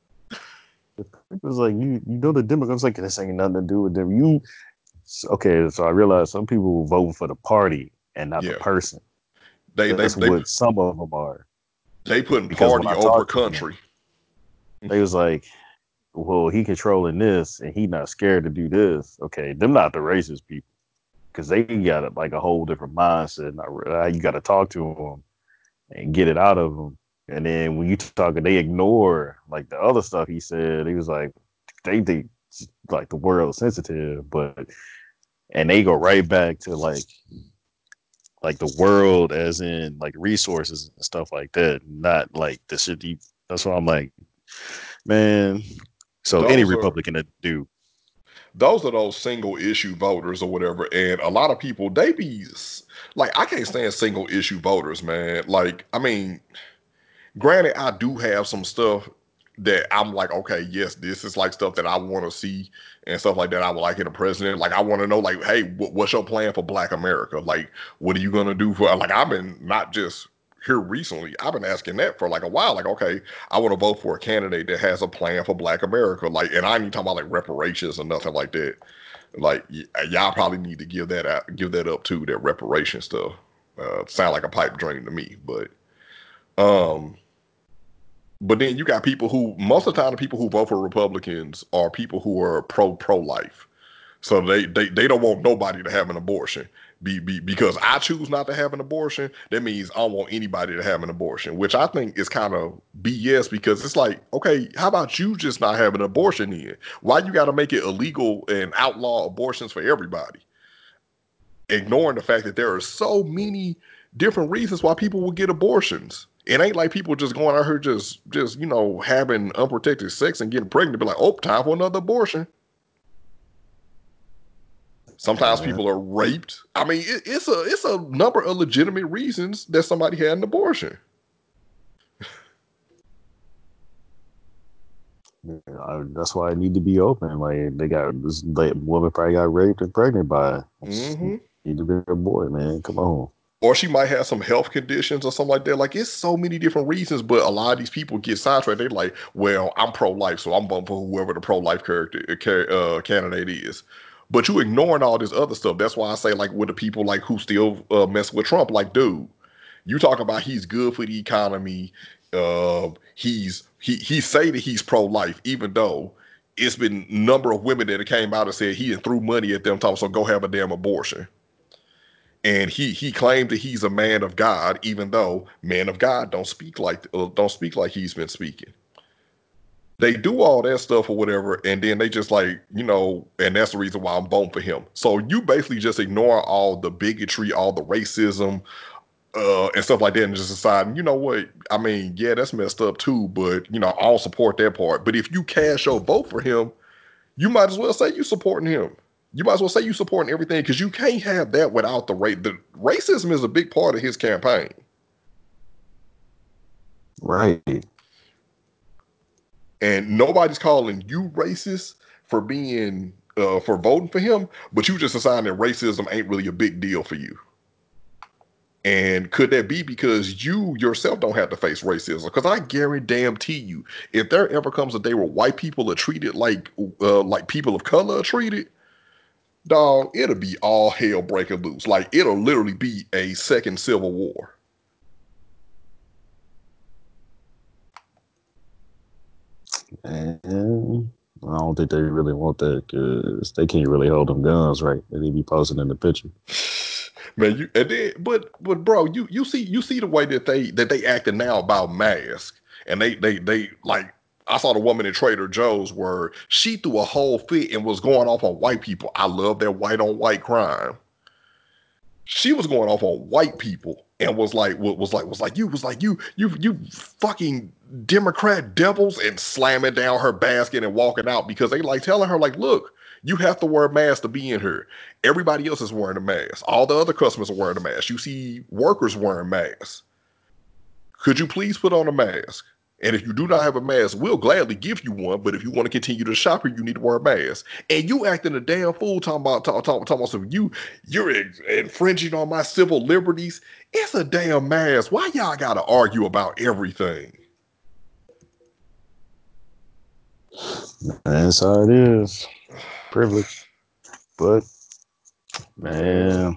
It was like you, you know, the Democrats like this ain't nothing to do with them. You okay? So I realized some people vote for the party and not the Yeah, person. they they That's they what some of them are. they putting Because when party I over talked to them, country. they was like, "Well, he controlling this, and he not scared to do this." Okay, them not the racist people because they got like a whole different mindset. Not, you got to talk to them and get it out of them. And then when you talk, they ignore like the other stuff he said. He was like, they think like the world sensitive, but and they go right back to like like the world as in like resources and stuff like that, not like the shit. You, that's why I'm like, man. So any Those are Republican to do. those are those single issue voters or whatever. And a lot of people, they be like, I can't stand single issue voters, man. Like, I mean, granted, I do have some stuff that I'm like, okay, yes, this is like stuff that I want to see and stuff like that. I would like in a president. Like, I want to know, like, hey, what, what's your plan for Black America? Like, what are you gonna do for? Like, I've been not just here recently. I've been asking that for like a while. Like, okay, I want to vote for a candidate that has a plan for Black America. Like, and I ain't talking about like reparations or nothing like that. Like, y- y'all probably need to give that out, give that up too. That reparation stuff. Uh, sound like a pipe dream to me, but um. But then you got people who, most of the time, the people who vote for Republicans are people who are pro pro life. So they, they they don't want nobody to have an abortion. Be, be because I choose not to have an abortion. That means I don't want anybody to have an abortion, which I think is kind of B S because it's like, okay, how about you just not have an abortion then? Why you got to make it illegal and outlaw abortions for everybody? Ignoring the fact that there are so many different reasons why people will get abortions. It ain't like people just going out here just just you know having unprotected sex and getting pregnant. Be like, oh, time for another abortion. Sometimes Yeah, people are raped. I mean, it, it's a it's a number of legitimate reasons that somebody had an abortion. yeah, I, that's why I need to be open. Like they got this like, woman probably got raped and pregnant by it. Mm-hmm. Need to be a boy, man. Come on. Or she might have some health conditions or something like that. Like it's so many different reasons, but a lot of these people get sidetracked. They're like, "Well, I'm pro-life, so I'm voting for whoever the pro-life character uh, candidate is." But you ignoring all this other stuff. That's why I say, like, with the people like who still uh, mess with Trump, like, dude, you talk about he's good for the economy. Uh, he's he he say that he's pro-life, even though it's been a number of women that came out and said he had threw money at them, talking so go have a damn abortion. And he he claimed that he's a man of God, even though men of God don't speak like uh, don't speak like he's been speaking. They do all that stuff or whatever, and then they just like, you know, and that's the reason why I'm voting for him. So you basically just ignore all the bigotry, all the racism, uh, and stuff like that, and just decide, you know what? I mean, yeah, that's messed up too, but you know, I'll support that part. But if you cast your vote for him, you might as well say you supporting him. You might as well say you supporting everything, because you can't have that without the race. The racism is a big part of his campaign. Right. And nobody's calling you racist for being uh, for voting for him, but you just deciding that racism ain't really a big deal for you. And could that be because you yourself don't have to face racism? Because I guarantee you, if there ever comes a day where white people are treated like uh, like people of color are treated, dog, it'll be all hell breaking loose. Like, it'll literally be a second civil war. And I don't think they really want that, because they can't really hold them guns right. They be posting in the picture. Man, you and then, but but bro, you you see you see the way that they that they acting now about masks, and they they they like. I saw the woman in Trader Joe's where she threw a whole fit and was going off on white people. I love that white on white crime. She was going off on white people and was like, was like, was like, you was like, you, you, you fucking Democrat devils, and slamming down her basket and walking out, because they like telling her, like, look, you have to wear a mask to be in here. Everybody else is wearing a mask. All the other customers are wearing a mask. You see workers wearing masks. Could you please put on a mask? And if you do not have a mask, we'll gladly give you one. But if you want to continue to shop here, you need to wear a mask. And you acting a damn fool talking about talking, talking, talking about some you you're infringing on my civil liberties. It's a damn mask. Why y'all gotta argue about everything? That's how it is. Privilege. But man,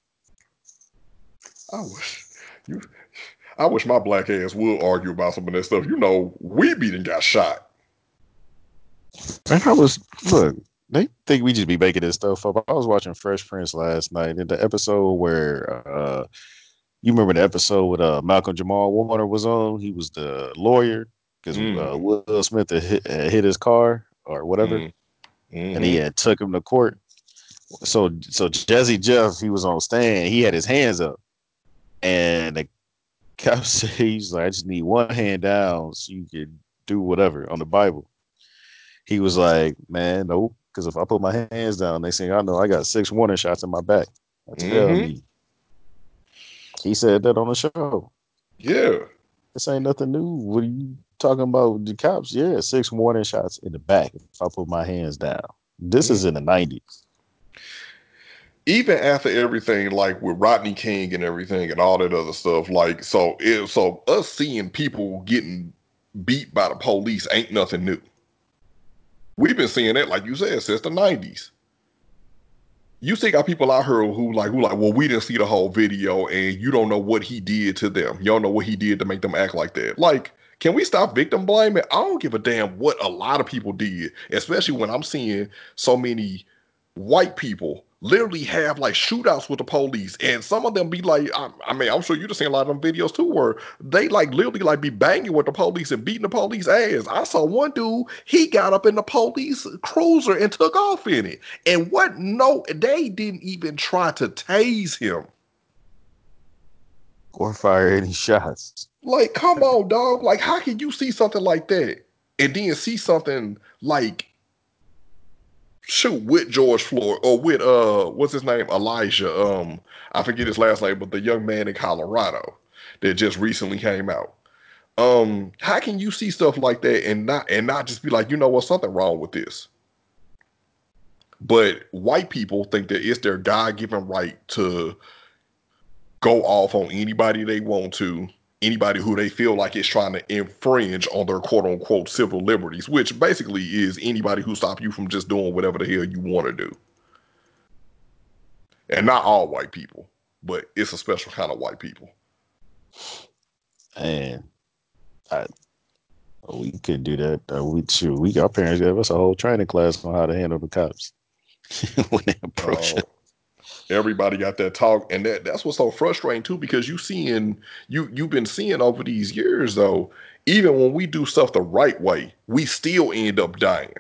I wish you I wish my black ass would argue about some of that stuff. You know, we beating got shot. and I was look. They think we just be making this stuff up. I was watching Fresh Prince last night, in the episode where uh, you remember the episode with uh, Malcolm Jamal Warner was on. He was the lawyer because uh, Mm, Will Smith had hit, had hit his car or whatever, mm, and he mm-hmm. had took him to court. So so Jesse Jeff, he was on stand. He had his hands up, and the cop said, he's like, I just need one hand down so you can do whatever on the Bible. He was like, man, no, because if I put my hands down, they say I know I got six warning shots in my back. Tell Mm-hmm. me. He said that on the show. Yeah. This ain't nothing new. What are you talking about? The cops? Yeah, six warning shots in the back if I put my hands down. This Mm. is in the nineties. Even after everything, like with Rodney King and everything and all that other stuff, like, so it, so us seeing people getting beat by the police ain't nothing new. We've been seeing that, like you said, since the nineties. You still got people out here who like who like, well, we didn't see the whole video, and you don't know what he did to them. You don't know what he did to make them act like that. Like, can we stop victim blaming? I don't give a damn what a lot of people did, especially when I'm seeing so many white people literally have like shootouts with the police, and some of them be like, I, I mean, I'm sure you just seen a lot of them videos too, where they like literally like be banging with the police and beating the police ass. I saw one dude, he got up in the police cruiser and took off in it, and what? No, they didn't even try to tase him. Or fire any shots. Like, come on, dog. Like, how can you see something like that and then see something like, shoot, with George Floyd or with uh what's his name, Elijah, um I forget his last name, but the young man in Colorado that just recently came out. Um how can you see stuff like that and not and not just be like, you know what, something wrong with this? But white people think that it's their God-given right to go off on anybody they want to, anybody who they feel like is trying to infringe on their quote unquote civil liberties, which basically is anybody who stop you from just doing whatever the hell you want to do. And not all white people, but it's a special kind of white people. And I, we could do that. Uh, we shoot, we our parents gave us a whole training class on how to handle the cops when they approach Oh, us. Everybody got that talk, and that that's what's so frustrating too, because you seeing you you've been seeing over these years though, even when we do stuff the right way, we still end up dying.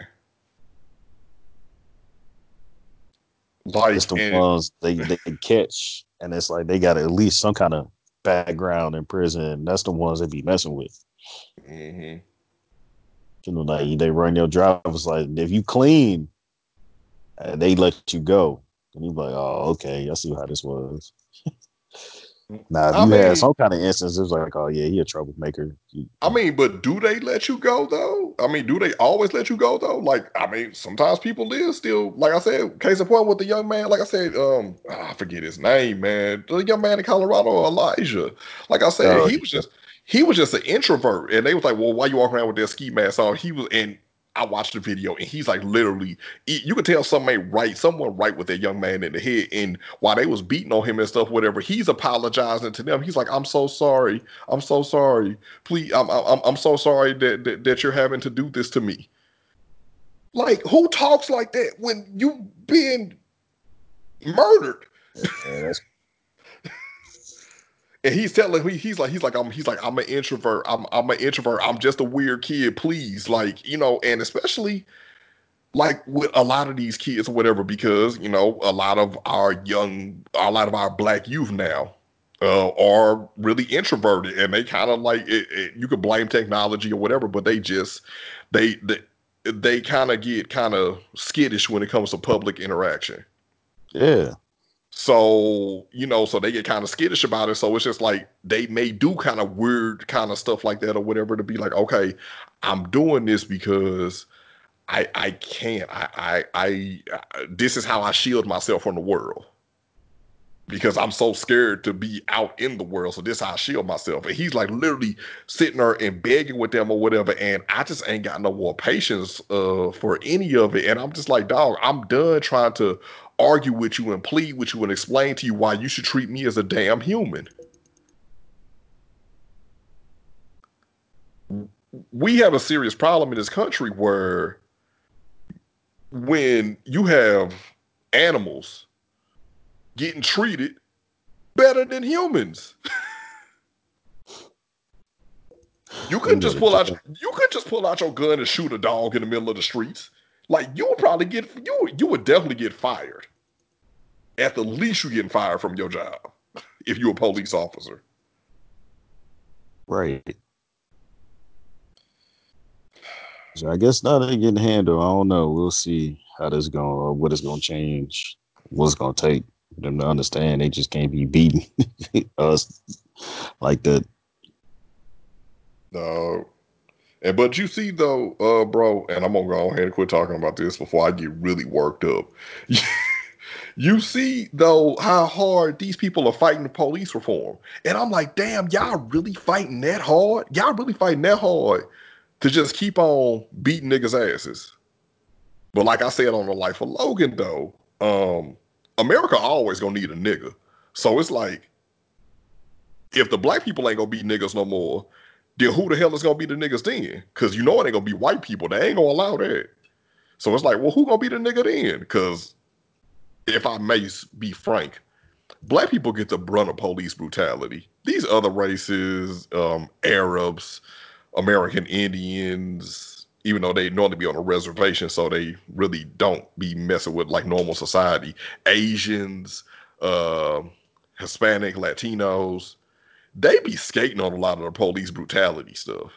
It's Like, the and ones they they catch, and it's like they got at least some kind of background in prison. That's the ones they be messing with. mm-hmm. You know, like they run your drivers like if you clean, uh, they let you go, and you be like, oh, okay, I see how this was. Now, if I you had mean, some kind of instance, it's like, oh yeah, he a troublemaker. You, I mean, but do they let you go though? I mean, do they always let you go though? Like, I mean, sometimes people live still. Like I said, case in point with the young man. Like I said, um, ah, I forget his name, man. The young man in Colorado, Elijah. Like I said, oh he was just he was just an introvert, and they was like, "Well, why you walking around with that ski mask on?" He was, and I watched the video, and he's like, literally, you could tell something ain't right, someone right with that young man in the head. And while they was beating on him and stuff, whatever, he's apologizing to them. He's like, "I'm so sorry. I'm so sorry. Please, I'm I'm I'm so sorry that, that that you're having to do this to me." Like, who talks like that when you being murdered? yeah, that's And he's telling me, he's like, he's like, I'm he's like, I'm an introvert. I'm I'm an introvert. I'm just a weird kid. Please, like, you know, and especially like with a lot of these kids or whatever, because you know, a lot of our young, a lot of our black youth now uh, are really introverted, and they kind of like it, it, you could blame technology or whatever, but they just they they, they kind of get kind of skittish when it comes to public interaction. yeah. So, you know, so they get kind of skittish about it. So it's just like they may do kind of weird kind of stuff like that or whatever to be like, okay, I'm doing this because I I can't. I I, I uh, this is how I shield myself from the world because I'm so scared to be out in the world. So this is how I shield myself. And he's like literally sitting there and begging with them or whatever. And I just ain't got no more patience uh, for any of it. And I'm just like, dog, I'm done trying to argue with you and plead with you and explain to you why you should treat me as a damn human. We have a serious problem in this country where when you have animals getting treated better than humans. You You couldn't just gotta pull out jump. you could just pull out your gun and shoot a dog in the middle of the streets. Like you would probably get you you would definitely get fired. At the least, you're getting fired from your job if you're a police officer. Right. So I guess now they're getting handled. I don't know. We'll see how this going or what it's gonna change. What's gonna take for them to understand they just can't be beating us like that. No. And but you see though, uh, bro, and I'm gonna go ahead and quit talking about this before I get really worked up. You see though how hard these people are fighting the police reform, and I'm like, damn, y'all really fighting that hard? Y'all really fighting that hard to just keep on beating niggas' asses? But like I said on the Life of Logan, though, um, America always gonna need a nigga. So it's like, if the black people ain't gonna be niggas no more, then who the hell is gonna be the niggas then? Because you know it ain't gonna be white people. They ain't gonna allow that. So it's like, well, who gonna be the nigga then? Because if I may be frank, black people get the brunt of police brutality. These other races, um, Arabs, American Indians, even though they normally be on a reservation, so they really don't be messing with like normal society. Asians, uh, Hispanic, Latinos, they be skating on a lot of the police brutality stuff.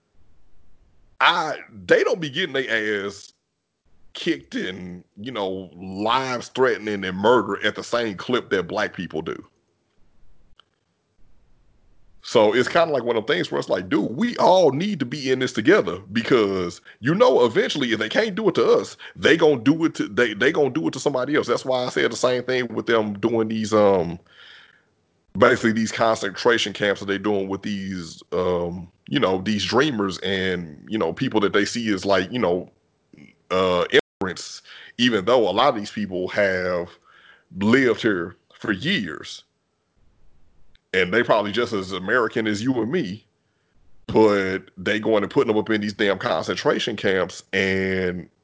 I they don't be getting their ass kicked and you know lives threatening and murder at the same clip that black people do. So it's kind of like one of the things where it's like, dude, we all need to be in this together because you know eventually if they can't do it to us, they gonna do it to they they gonna do it to somebody else. That's why I said the same thing with them doing these um basically these concentration camps that they're doing with these um you know these dreamers and you know people that they see as like you know uh immigrants, even though a lot of these people have lived here for years and they probably just as American as you and me, but they going and putting them up in these damn concentration camps. And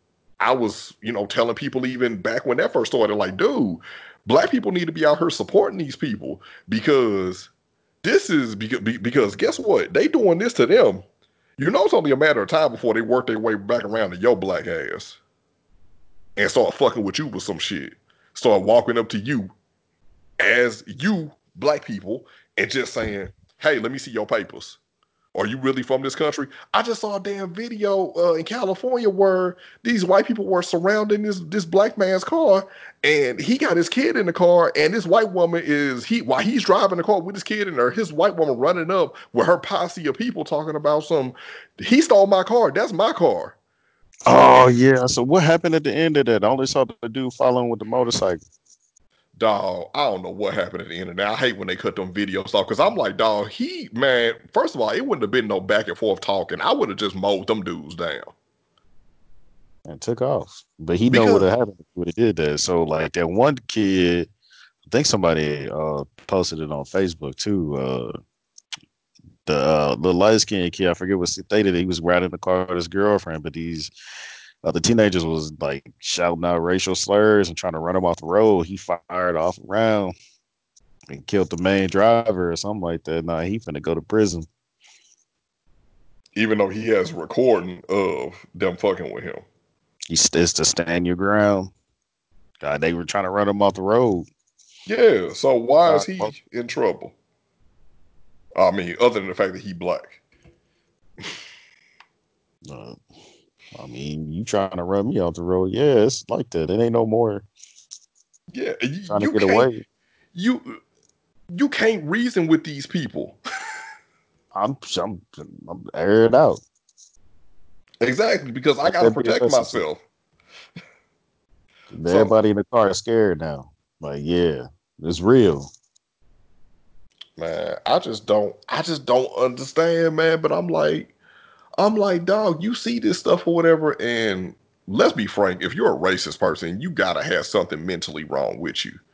I was, you know, telling people even back when that first started, like, dude, black people need to be out here supporting these people because this is because, because guess what? They doing this to them. You know, it's only a matter of time before they work their way back around to your black ass and start fucking with you with some shit. Start walking up to you as you black people and just saying, hey, let me see your papers. Are you really from this country? I just saw a damn video uh, in California where these white people were surrounding this this black man's car, and he got his kid in the car, and this white woman is he while he's driving the car with his kid in there, his white woman running up with her posse of people talking about some. He stole my car. That's my car. Oh And yeah. So what happened at the end of that? I only saw the dude following with the motorcycle. dog, I don't know what happened at the end of that. I hate when they cut them videos off because I'm like, dog, he man. First of all, it wouldn't have been no back and forth talking. I would have just mowed them dudes down And took off. But he know what because happened when he did that. So like that one kid, I think somebody uh posted it on Facebook too. Uh the uh little light skinned kid, I forget what stated he was riding the car with his girlfriend, but these uh, the teenagers was like shouting out racial slurs and trying to run him off the road. He fired off around and killed the main driver or something like that. Nah, he finna go to prison. even though he has a recording of them fucking with him. He it's to stand your ground. God, they were trying to run him off the road. Yeah, so why is Uh, he in trouble? I mean, other than the fact that he black. uh, I mean, you trying to run me off the road? Yeah, it's like that. It ain't no more Yeah, you, trying to you get can't away. you you can't reason with these people. I'm I'm I'm aired out. Exactly, because I Let gotta that be a protect lesson to you. myself. So Everybody in the car is scared now. Like, yeah, it's real. man, I just don't I just don't understand, man. But I'm like, I'm like, dog, you see this stuff or whatever, and let's be frank, if you're a racist person, you gotta have something mentally wrong with you.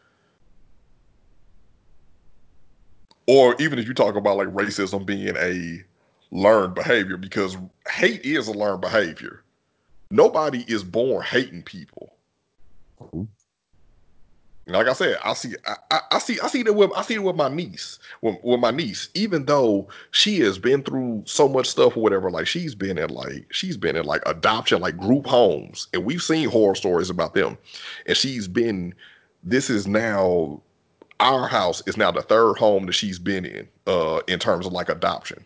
Or even if you talk about like racism being a learned behavior, because hate is a learned behavior. Nobody is born hating people. Like I said, I see, I, I, I see, I see that with, I see it with my niece, with, with my niece. Even though she has been through so much stuff or whatever, like she's been in like she's been in like adoption, like group homes, and we've seen horror stories about them. And she's been. This is now our house is now the third home that she's been in, uh, in terms of like adoption.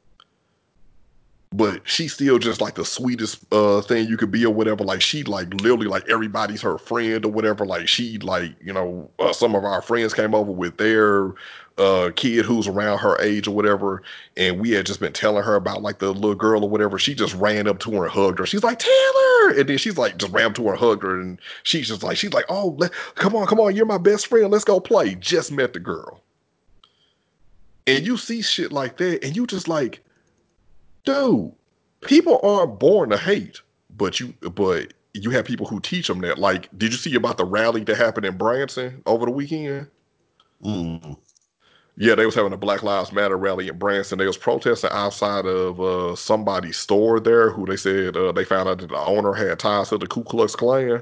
But she's still just like the sweetest uh thing you could be or whatever. Like she like literally like everybody's her friend or whatever. Like she like, you know, uh, some of our friends came over with their uh kid who's around her age or whatever, and we had just been telling her about like the little girl or whatever. She just ran up to her and hugged her. She's like, Taylor, and then she's like just ran up to her and hugged her, and she's just like she's like, oh, let, come on, come on, you're my best friend, let's go play. Just met the girl. And you see shit like that and you just like, dude, people aren't born to hate, but you but you have people who teach them that. Like, did you see about the rally that happened in Branson over the weekend? Mm. Yeah, they was having a Black Lives Matter rally in Branson. They was protesting outside of uh, somebody's store there, who they said uh, they found out that the owner had ties to the Ku Klux Klan,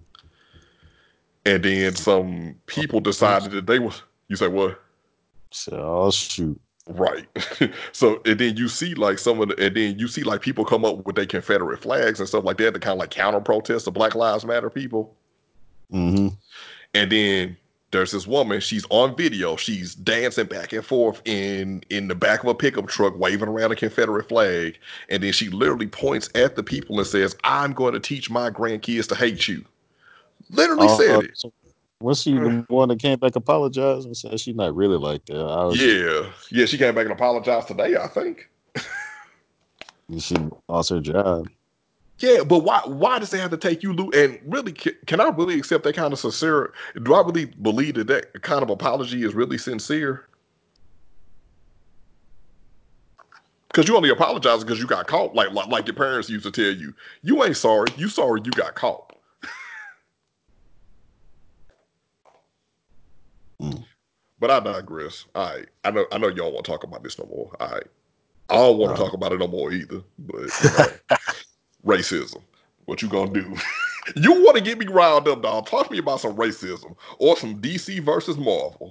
and then some people decided that they was. You say what? So, oh shoot. Right. So and then you see like some of the and then you see like people come up with their Confederate flags and stuff like that to kind of like counter protest the Black Lives Matter people. Mm-hmm. And then there's this woman, she's on video, she's dancing back and forth in in the back of a pickup truck, waving around a Confederate flag. And then she literally points at the people and says, I'm going to teach my grandkids to hate you. Literally Uh, said it. so was she the one that came back apologized and said she's not really like that? I was just Yeah. Yeah, she came back and apologized today, I think. she lost her job. Yeah, but why why does it have to take you, Lou? And really, can, can I really accept that kind of sincere? Do I really believe that that kind of apology is really sincere? Because you only apologize because you got caught. Like, like like your parents used to tell you, you ain't sorry. You sorry you got caught. Mm. But I digress. All right, I know I know y'all want to talk about this no more. All right, I don't want to Uh, talk about it no more either. But you know, racism. What you gonna do? You want to get me riled up, dog? Talk to me about some racism or some D C versus Marvel.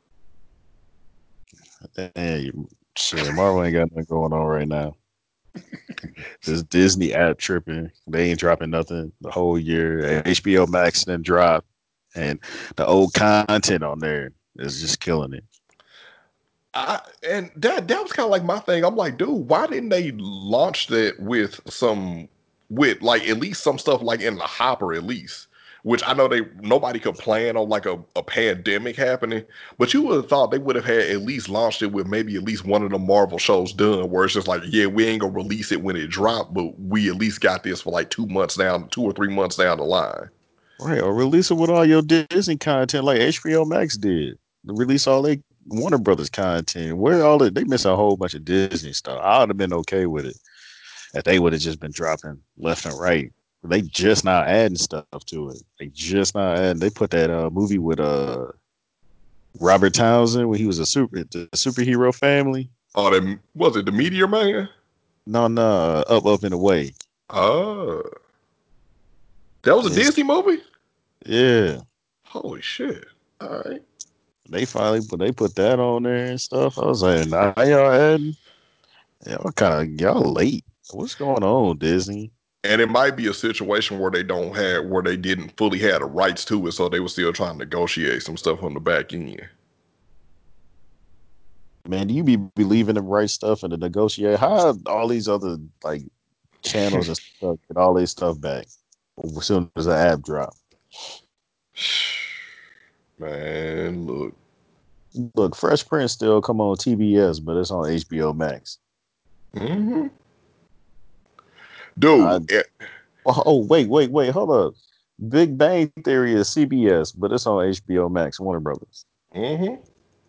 Hey, shit, Marvel ain't got nothing going on right now. This Disney app tripping. They ain't dropping nothing the whole year. H B O Max didn't drop, and the old content on there is just killing it. I and that that was kind of like my thing. I'm like, dude, why didn't they launch that with some with like at least some stuff like in the hopper at least? Which I know they nobody could plan on like a, a pandemic happening, but you would have thought they would have had at least launched it with maybe at least one of the Marvel shows done, where it's just like, yeah, we ain't gonna release it when it dropped, but we at least got this for like two months down, two or three months down the line. Right, or release it with all your Disney content like H B O Max did. Release all they Warner Brothers content. Where all the, they miss a whole bunch of Disney stuff. I would have been okay with it if they would have just been dropping left and right. They just now adding stuff to it. They just now adding. They put that uh, movie with uh Robert Townsend when he was a super the superhero family. Oh, that was it the Meteor Man? No, no, uh, up, up and away. Oh, that was a It's, Disney movie. yeah, Holy shit! All right. they finally put they put that on there and stuff. I was like, nah, y'all adding. Y'all kind of y'all late. What's going on, Disney? And it might be a situation where they don't have where they didn't fully have the rights to it, so they were still trying to negotiate some stuff on the back end. Man, do you be believing the right stuff and the negotiate? How all these other like channels and stuff get all their stuff back as soon as the app drop? Man, look. Look, Fresh Prince still come on T B S, but it's on H B O Max. Mm-hmm. I, Dude. It, oh, oh, wait, wait, wait, hold up. Big Bang Theory is C B S, but it's on H B O Max, Warner Brothers. mm-hmm.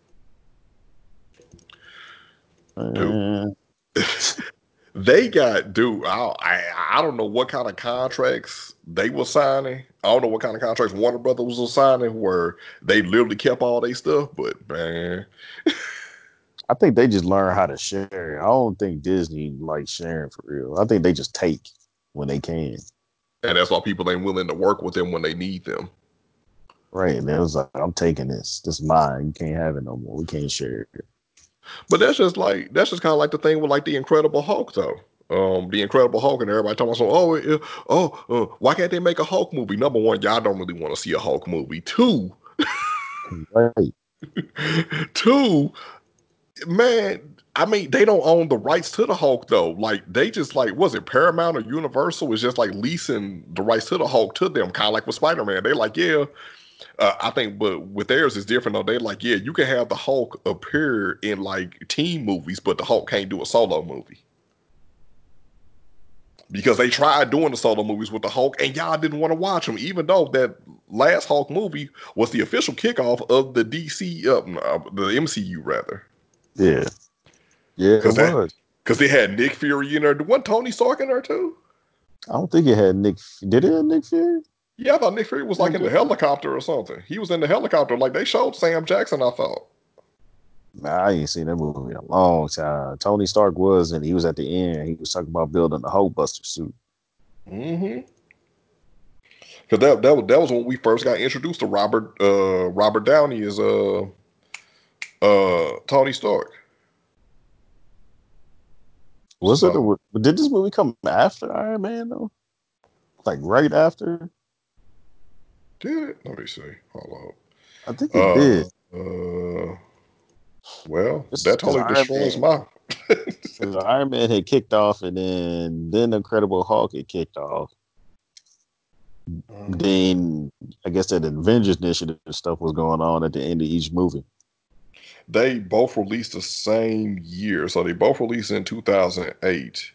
Dude. Uh, They got, dude, I, I I don't know what kind of contracts they were signing. I don't know what kind of contracts Warner Brothers was signing where they literally kept all their stuff, but man. I think they just learn how to share. I don't think Disney likes sharing for real. I think they just take when they can. And that's why people ain't willing to work with them when they need them. Right. And it was like, I'm taking this. This is mine. You can't have it no more. We can't share it. But that's just like that's just kind of like the thing with like the Incredible Hulk though. Um, the Incredible Hulk and everybody talking about so oh it, oh uh, why can't they make a Hulk movie? Number one, y'all don't really want to see a Hulk movie. Two, Right. two, man. I mean, they don't own the rights to the Hulk though. Like they just like was it Paramount or Universal is just like leasing the rights to the Hulk to them, kind of like with Spider Man. They like yeah, uh, I think, but with theirs is different though. They like, yeah, you can have the Hulk appear in like team movies, but the Hulk can't do a solo movie because they tried doing the solo movies with the Hulk, and y'all didn't want to watch them, even though that last Hulk movie was the official kickoff of the D C, uh, the M C U rather. Yeah. Yeah, it Because that, was. because they had Nick Fury in there. Wasn't Tony Stark in there too? I don't think it had Nick. Did it have Nick Fury? Yeah, I thought Nick Fury was like in the helicopter or something. He was in the helicopter, like they showed Sam Jackson. I thought. Nah, I ain't seen that movie in a long time. Tony Stark was, and he was at the end. He was talking about building the Hulkbuster suit. Mm-hmm. Because that that was that was when we first got introduced to Robert uh Robert Downey as uh uh Tony Stark. Was it? So Or did this movie come after Iron Man though? Like right after? did it? Let me see. Hold I think it on. did. Uh uh well, that Because totally Iron destroys Man, my because Iron Man had kicked off, and then then Incredible Hulk had kicked off. Then I guess that Avengers initiative stuff was going on at the end of each movie. they both released the same year. So they both released in two thousand eight.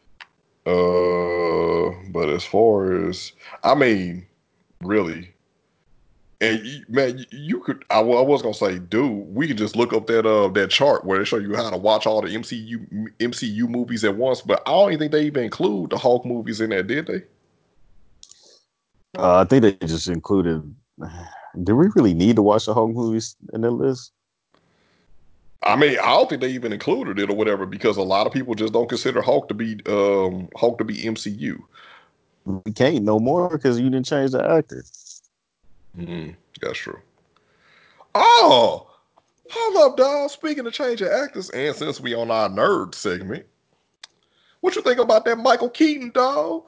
Uh but as far as I mean, really, and you, man, you, you could. I, I was gonna say, dude, we could just look up that uh that chart where they show you how to watch all the M C U M C U movies at once. But I don't even think they even include the Hulk movies in there, did they? Uh, I think they just included. Do we really need to watch the Hulk movies in the list? I mean, I don't think they even included it or whatever because a lot of people just don't consider Hulk to be um Hulk to be M C U. We can't no more because you didn't change the actor. Mm, that's true. Oh, hold up, dog. Speaking of changing actors, and since we on our nerd segment, what you think about that Michael Keaton, dog?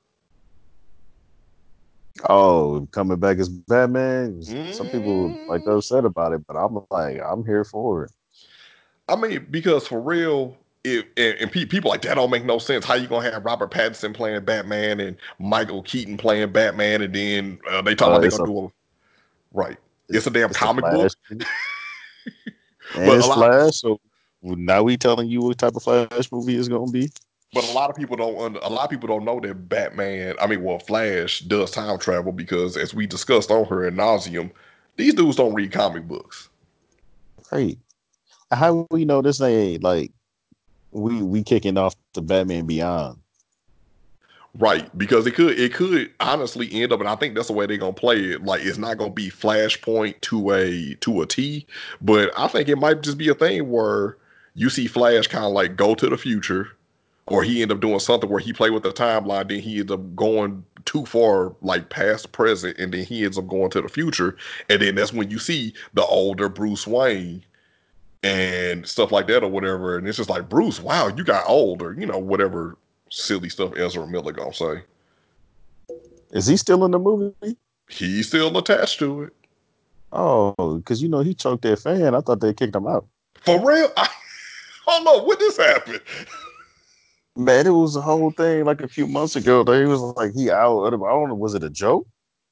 Oh, coming back as Batman. Some people like Mm, upset about it, but I'm like, I'm here for it. I mean, because for real, if and, and pe- people like that don't make no sense. How you gonna have Robert Pattinson playing Batman and Michael Keaton playing Batman, and then uh, they talking Uh, about they it's gonna a do a right? It's it's, a damn it's a comic Flash, book, and but a it's lot, Flash. So now we telling you what type of Flash movie is gonna be. but a lot of people don't. Under, a lot of people don't know that Batman. I mean, well, Flash does time travel because, as we discussed on her ad nauseum, these dudes don't read comic books. Right? How we know this ain't like we we kicking off the Batman Beyond? Right, because it could it could honestly end up, and I think that's the way they're gonna play it. Like it's not gonna be Flashpoint to a to a T, but I think it might just be a thing where you see Flash kind of like go to the future, or he end up doing something where he play with the timeline, then he ends up going too far, like past the present, and then he ends up going to the future, and then that's when you see the older Bruce Wayne and stuff like that or whatever, and it's just like Bruce, wow, you got older, you know, whatever silly stuff Ezra Miller gonna say. Is he still in the movie? He's still attached to it. Oh, because you know he choked that fan. I thought they kicked him out. For real? I, hold on, when this happened? Man, it was a whole thing like a few months ago. They was like he out. I don't know. Was it a joke?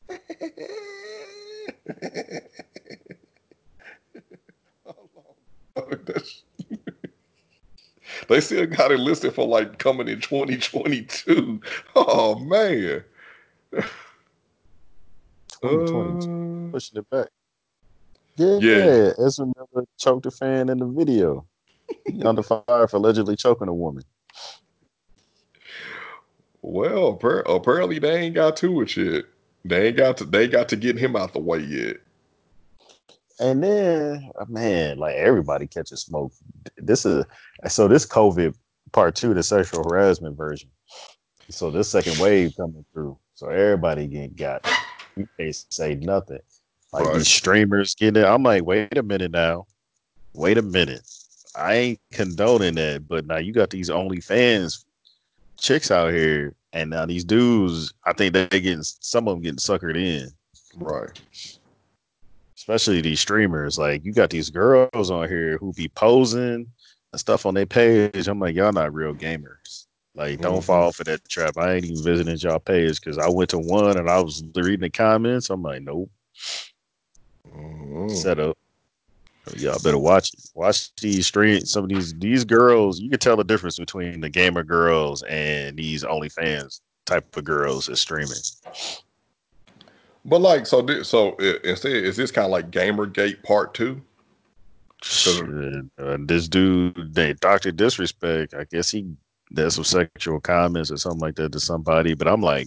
They still got it listed for like coming in twenty twenty-two. Oh man. twenty twenty-two, Uh, pushing it back. Yeah, yeah. Ezra Miller choked a fan in the video. He under fire for allegedly choking a woman. Well, apparently they ain't got to it yet. They ain't got to. They got to get him out the way yet. And then, uh, man, like everybody catches smoke. This is so this COVID part two, the sexual harassment version. So this second wave coming through. So everybody getting got. You can't say nothing. Like Right. these streamers getting it. I'm like, wait a minute now. Wait a minute. I ain't condoning that, but now you got these OnlyFans chicks out here, and now these dudes, I think they getting some of them getting suckered in. Right. Especially these streamers. Like you got these girls on here who be posing and stuff on their page. I'm like, y'all not real gamers. Like, don't Mm-hmm. fall for that trap. I ain't even visiting y'all page because I went to one and I was reading the comments. I'm like, nope, Mm-hmm. set up. Y'all better watch it. Watch these stream. Some of these these girls, you can tell the difference between the gamer girls and these OnlyFans type of girls that's streaming. But like, so this, so instead, is this kind of like Gamergate Part Two? Shit, uh, this dude, they Doctor Disrespect. I guess he there's some sexual comments or something like that to somebody. But I'm like,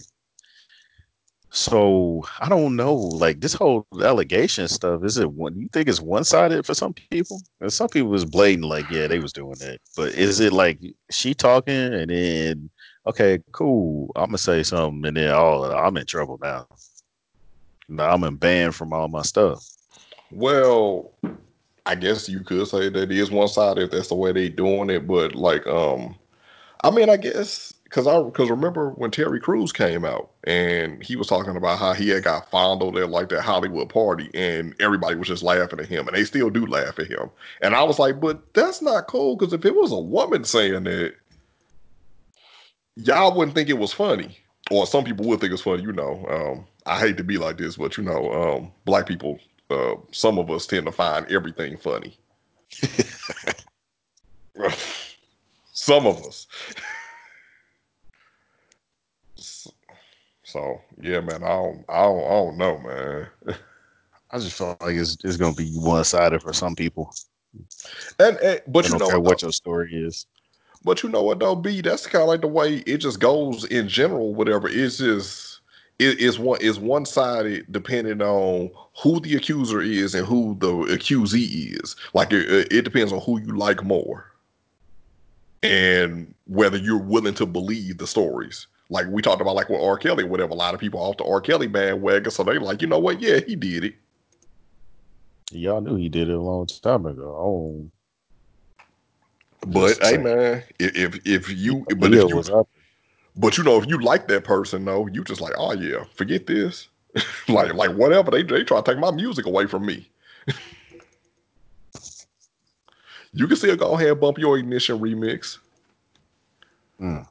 so I don't know. Like this whole allegation stuff, is it one? You think it's one sided for some people? And some people was blatant, like, yeah, they was doing that. But is it like she talking and then okay, cool, I'm gonna say something and then oh, I'm in trouble now. Now I'm in banned from all my stuff. Well, I guess you could say that it is one sided if that's the way they doing it. But like, um, I mean, I guess because I because remember when Terry Crews came out and he was talking about how he had got fondled at like that Hollywood party and everybody was just laughing at him and they still do laugh at him. And I was like, but that's not cool because if it was a woman saying that, y'all wouldn't think it was funny. Or some people would think it's funny, you know. Um, I hate to be like this, but you know, um, black people, uh, some of us tend to find everything funny. Some of us. So yeah, man, I don't, I don't, I don't know, man. I just feel like it's it's gonna be one sided for some people. And, and I but you don't know care what though? what your story is. But you know what though, B? That's kind of like the way it just goes in general. Whatever it's just it is one is one sided depending on who the accuser is and who the accusee is. Like it, it depends on who you like more and whether you're willing to believe the stories. Like we talked about, like with R. Kelly, or whatever. A lot of people off the R. Kelly bandwagon, so they like, you know what? Yeah, he did it. Y'all knew he did it a long time ago. Oh, But just hey, saying. man, if if you, but Leo if you, was up. but you know, if you like that person, though, you just like, oh yeah, forget this. like like whatever they they try to take my music away from me. You can still go ahead and bump your Ignition remix. Mm.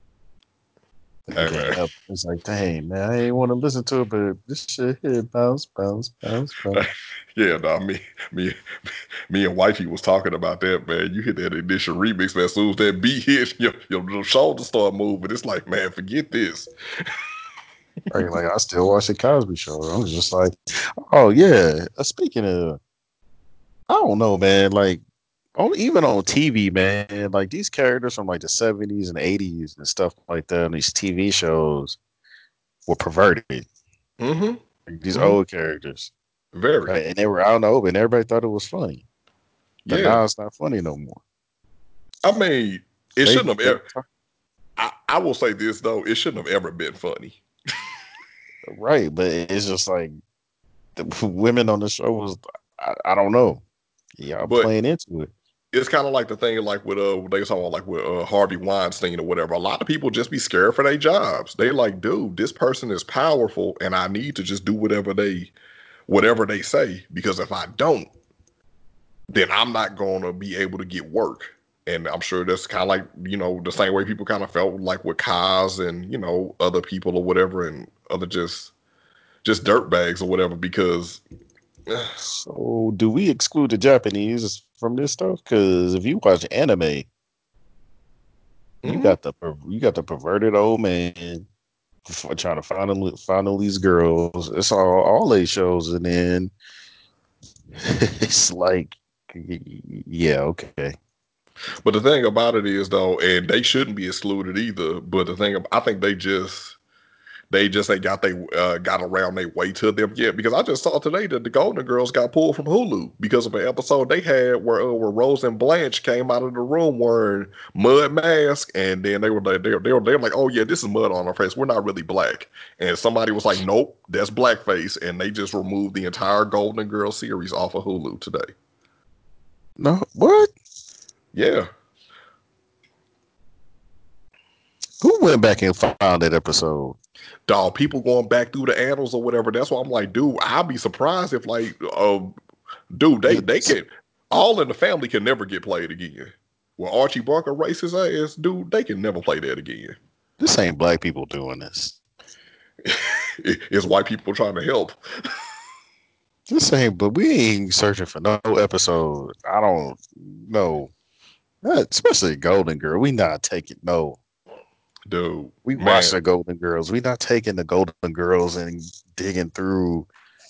I Hey can't man. help it. It's like, dang, man, I ain't want to listen to it, but this shit here bounce, bounce, bounce, bounce. Yeah, nah, me, me, me and wifey was talking about that, man. You hit that Ignition remix, man. As soon as that beat hit, your, your, your shoulders start moving. It's like, man, forget this. Right, like I still watch the Cosby Show. I'm just like, oh yeah. Uh, Speaking of, I don't know, man. Like, on even on T V, man, like these characters from like the seventies and eighties and stuff like that, and these T V shows were perverted. Mm-hmm. Like, these Mm-hmm. old characters, Very. right? And they were out in the open. Everybody thought it was funny, but Yeah. now it's not funny no more. I mean, it They shouldn't have they ever. I, I will say this though, it shouldn't have ever been funny. right, but it's just like the women on the show was. I, I don't know. Y'all But playing into it. it's kind of like the thing, like with uh, they talking about like with uh, Harvey Weinstein or whatever. A lot of people just be scared for their jobs. They like, dude, this person is powerful, and I need to just do whatever they, whatever they say, because if I don't, then I'm not going to be able to get work. And I'm sure that's kind of like, you know, the same way people kind of felt like with Kaz and, you know, other people or whatever, and other just just dirt bags or whatever, because So, do we exclude the Japanese from this stuff? Because if you watch anime, you mm, got the per- you got the perverted old man f- trying to find them, find all these girls. It's all all these shows, and then it's like, yeah, okay. but the thing about it is though, and they shouldn't be excluded either. But the thing, I think they just they just ain't got they uh, got around their way to them yet. Because I just saw today that the Golden Girls got pulled from Hulu because of an episode they had where uh, where Rose and Blanche came out of the room wearing mud masks, and then they were they, they, they were they were like, oh yeah, this is mud on our face. We're not really black. And somebody was like, nope, that's blackface, and they just removed the entire Golden Girl series off of Hulu today. No, what? Yeah. Who went back and found that episode? Dog, people going back through the annals or whatever. That's why I'm like, dude, I'll be surprised if like, uh, dude, they they This, can All in the Family can never get played again. Well, Archie Bunker race his ass, dude, they can never play that again. this ain't black people doing this. It's white people trying to help. This ain't, but we ain't searching for no episode. I don't know. Especially Golden Girl. We not taking no. Dude, We watch man. the Golden Girls. We not taking the Golden Girls and digging through.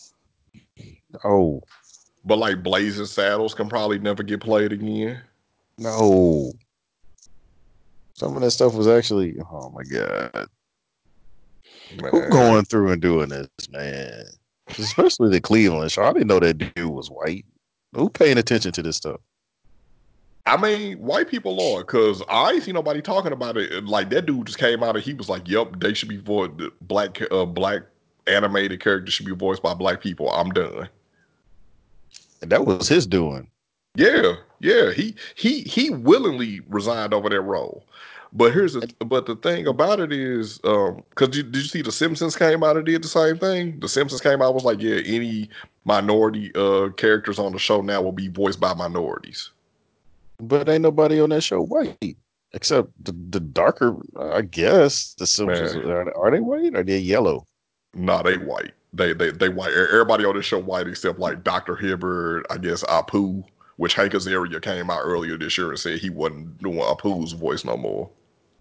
Oh But like Blazing Saddles can probably never get played again. no! Some of that stuff was actually. Oh my god! Who Man. going through and doing this, man? Especially the Cleveland show. I didn't know that dude was white. Who paying attention to this stuff? I mean, white people are, because I ain't see nobody talking about it. Like that dude just came out and he was like, "Yep, they should be voiced. Black, uh, black animated characters should be voiced by black people. I'm done." And that was his doing. Yeah, yeah. He he he willingly resigned over that role. But here's the but the thing about it is, um, because did, did you see the Simpsons came out and did the same thing? The Simpsons came out was like, yeah, any minority uh characters on the show now will be voiced by minorities. But ain't nobody on that show white except the, the darker. I guess the Simpsons Man, are, are they white? Or are they yellow? nah, they white. They they they white. Everybody on this show white except like Doctor Hibbert, I guess Apu, which Hank Azaria came out earlier this year and said he wasn't doing Apu's voice no more.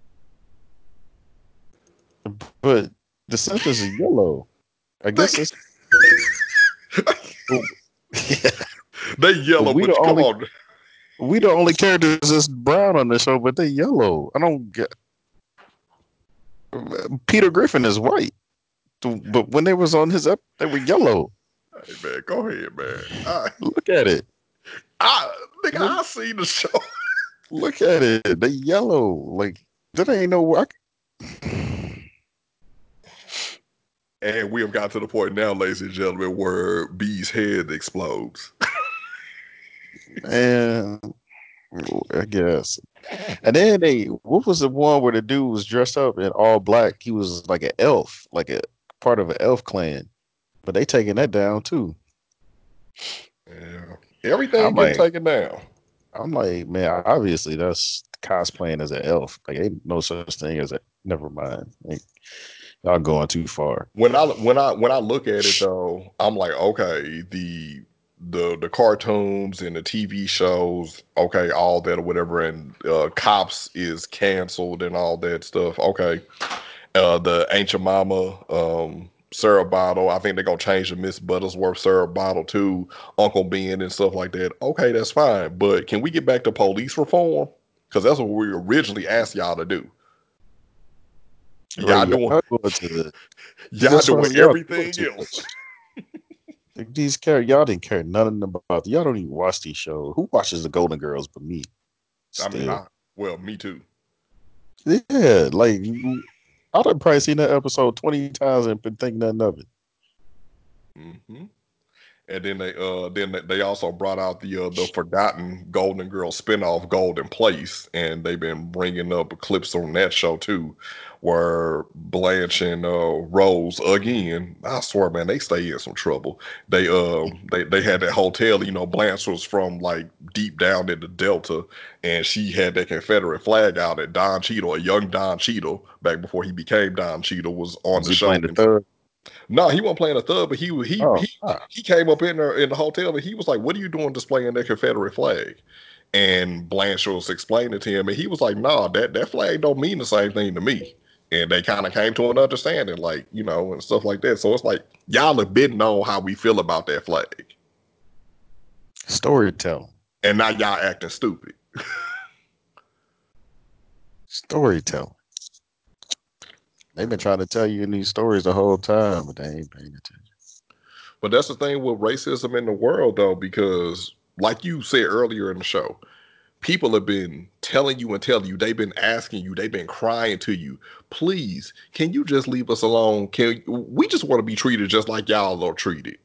But the Simpsons are yellow. I They, guess it's. Oh, yeah. they But yellow, we the but come only on. we the only characters that's brown on the show, but they yellow. I don't get. Peter Griffin is white, but when they was on his up, they were yellow. Hey man, go ahead, man. I, Look at it. I, nigga, Look, I seen the show. look at it. They yellow. Like that ain't no. I, And we have got to the point now, ladies and gentlemen, where B's head explodes. And I guess. And then they, what was the one where the dude was dressed up in all black? He was like an elf, like a part of an elf clan. But they taking that down too. Yeah. Everything I'm getting like, taken down. I'm like, man, obviously that's cosplaying as an elf. Like, ain't no such thing as a. Never mind. Like, y'all going too far. When I when I when I look at it though, I'm like, okay, the the the cartoons and the T V shows, okay, all that or whatever, and uh, Cops is canceled and all that stuff. Okay, uh, the Ancient Mama, um, Sarah Bottle. I think they're gonna change the Miss Buttersworth Sarah Bottle to Uncle Ben and stuff like that. Okay, that's fine, but can we get back to police reform? Because that's what we originally asked y'all to do. Right, Y'all y'all doing going to the. y'all That's doing what y'all doing everything too else. much. Like, these characters, y'all didn't care nothing about. Y'all don't even watch these shows. Who watches the Golden Girls but me? I mean, Still, I well, me too. yeah. Like, I've probably seen that episode twenty times and been thinking nothing of it. Mm-hmm. And then they uh then they also brought out the uh, the forgotten Golden Girl spinoff Golden Place, and they've been bringing up clips on that show too, where Blanche and uh, Rose again. I swear, man, they stay in some trouble. They uh they they had that hotel. You know, Blanche was from like deep down in the Delta, and she had that Confederate flag out. At Don Cheadle, a young Don Cheadle, back before he became Don Cheadle, was on Was the he show. playing the third? No, he wasn't playing a thug, but he he Oh, he ah, he came up in there in the hotel and he was like, "What are you doing displaying that Confederate flag?" And Blanche was explaining it to him, and he was like, "Nah, that that flag don't mean the same thing to me." And they kind of came to an understanding, like you know, and stuff like that. So it's like y'all have been known how we feel about that flag, storytelling, and now y'all acting stupid. storytelling. They've been trying to tell you in these stories the whole time, but they ain't paying attention. But that's the thing with racism in the world, though, because like you said earlier in the show, people have been telling you and telling you, they've been asking you, they've been crying to you, please, can you just leave us alone? Can we just want to be treated just like y'all are treated?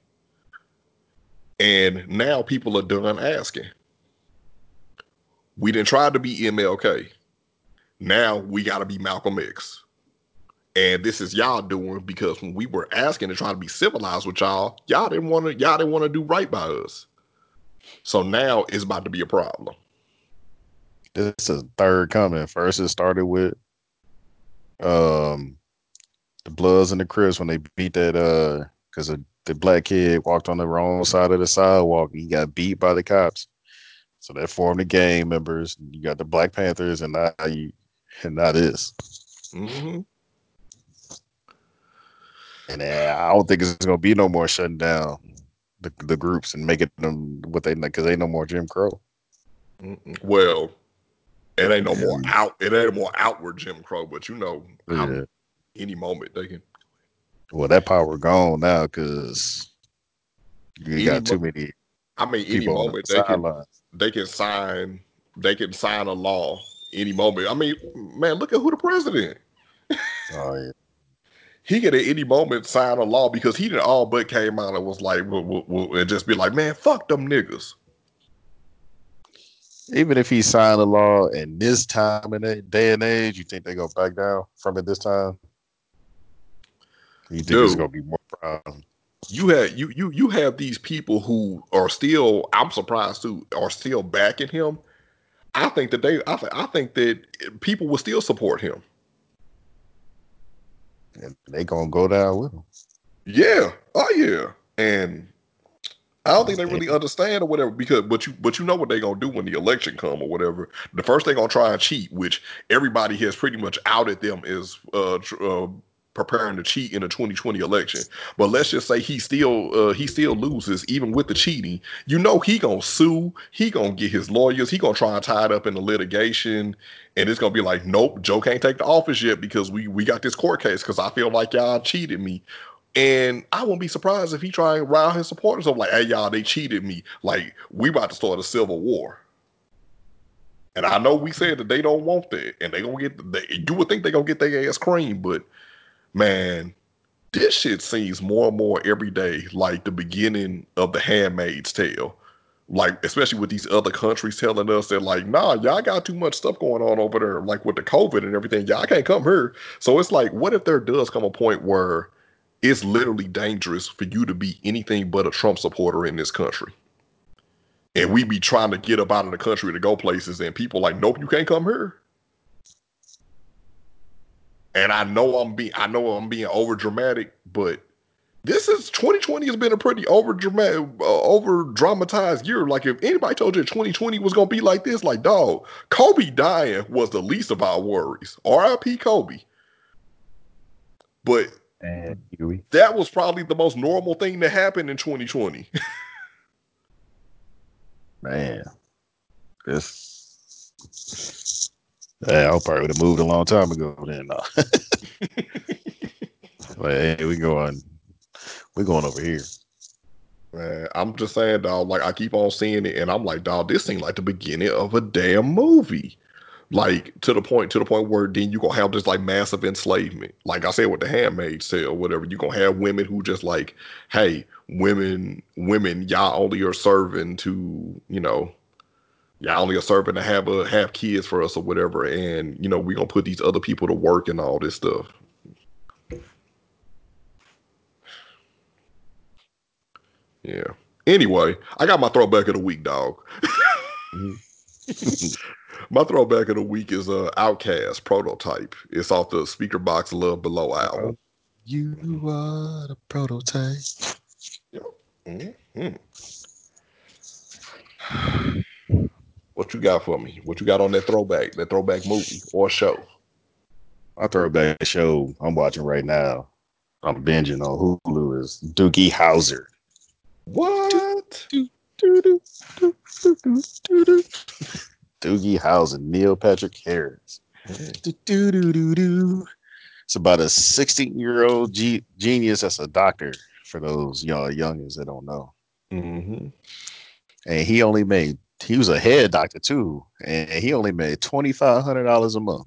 And now people are done asking. We didn't try to be M L K. Now we got to be Malcolm X. And this is y'all doing because when we were asking to try to be civilized with y'all, y'all didn't want to, y'all didn't want to do right by us. So now it's about to be a problem. This is third coming. First, it started with um the Bloods and the Crips when they beat that uh because the black kid walked on the wrong side of the sidewalk. He got beat by the cops. So they formed the gang members. You got the Black Panthers, and now you and now this. Mm-hmm. And uh, I don't think it's gonna be no more shutting down the the groups and making them what they because they no more Jim Crow. Mm-mm. Well, it ain't no more And, out. It ain't more outward Jim Crow, but you know how yeah. any moment they can Well, that power gone now because you any. got too mo- many I mean, any people on the moment they can sidelines. they can sign they can sign a law any moment. I mean, man, look at who the president. Oh yeah. He could at any moment sign a law because he did all but came out and was like, w- w- w- and just be like, man, fuck them niggas. Even if he signed a law in this time and day and age, you think they gonna back down from it this time? You think it's Dude, gonna be more problems? you had you you you have these people who are still, I'm surprised too, are still backing him. I think that they I, th- I think that people will still support him. And they gonna go down with him. Yeah. Oh yeah. And I don't think they They, really understand or whatever because but you but you know what they gonna do when the election come or whatever. The first thing gonna try and cheat, which everybody has pretty much outed them is uh, tr- uh preparing to cheat in the twenty twenty election. But let's just say he still uh he still loses even with the cheating. You know he gonna sue, he gonna get his lawyers, he gonna try and tie it up in the litigation, and it's gonna be like, nope, Joe can't take the office yet because we we got this court case because I feel like y'all cheated me. And I won't be surprised if he try and rile his supporters up like, hey y'all, they cheated me. Like we about to start a civil war. And I know we said that they don't want that, and they gonna get. They, you would think they gonna get their ass creamed, but man, this shit seems more and more every day like the beginning of the Handmaid's Tale. Like, especially with these other countries telling us that, like, nah, y'all got too much stuff going on over there, like with the COVID and everything. Y'all can't come here. So it's like, what if there does come a point where it's literally dangerous for you to be anything but a Trump supporter in this country? And we be trying to get up out of the country to go places, and people like, nope, you can't come here. And I know I'm being, I know I'm being over dramatic, but this is twenty twenty has been a pretty over dramatic, uh, over dramatized year. Like, if anybody told you twenty twenty was gonna be like this, like, dog, Kobe dying was the least of our worries. R I P Kobe. But And that was probably the most normal thing that happened in twenty twenty. Man, this. Hey, I probably would have moved a long time ago then. No. Like, hey, we going, we going over here. Man, I'm just saying, dog. Like, I keep on seeing it, and I'm like, dog, this seems like the beginning of a damn movie. Like, to the point, to the point where then you gonna have this like massive enslavement. Like I said with the Handmaid's Tale, whatever. You gonna have women who just like, hey, women, women, y'all only are serving to, you know, y'all only are serving to have a have kids for us or whatever, and you know we gonna put these other people to work and all this stuff. Yeah. Anyway, I got my throwback of the week, dog. My throwback of the week is uh Outcast Prototype. It's off the Speaker Box Love Below album. You are the prototype. Yep. Mm-hmm. What you got for me? What you got on that throwback, that throwback movie or show? My throwback show I'm watching right now, I'm binging on Hulu, is Doogie Howser. What? Doogie Howser, Neil Patrick Harris. Mm. It's about a sixteen-year-old G- genius that's a doctor, for those y'all youngins that don't know. Mm-hmm. And he only made, he was a head doctor too, and he only made twenty-five hundred dollars a month.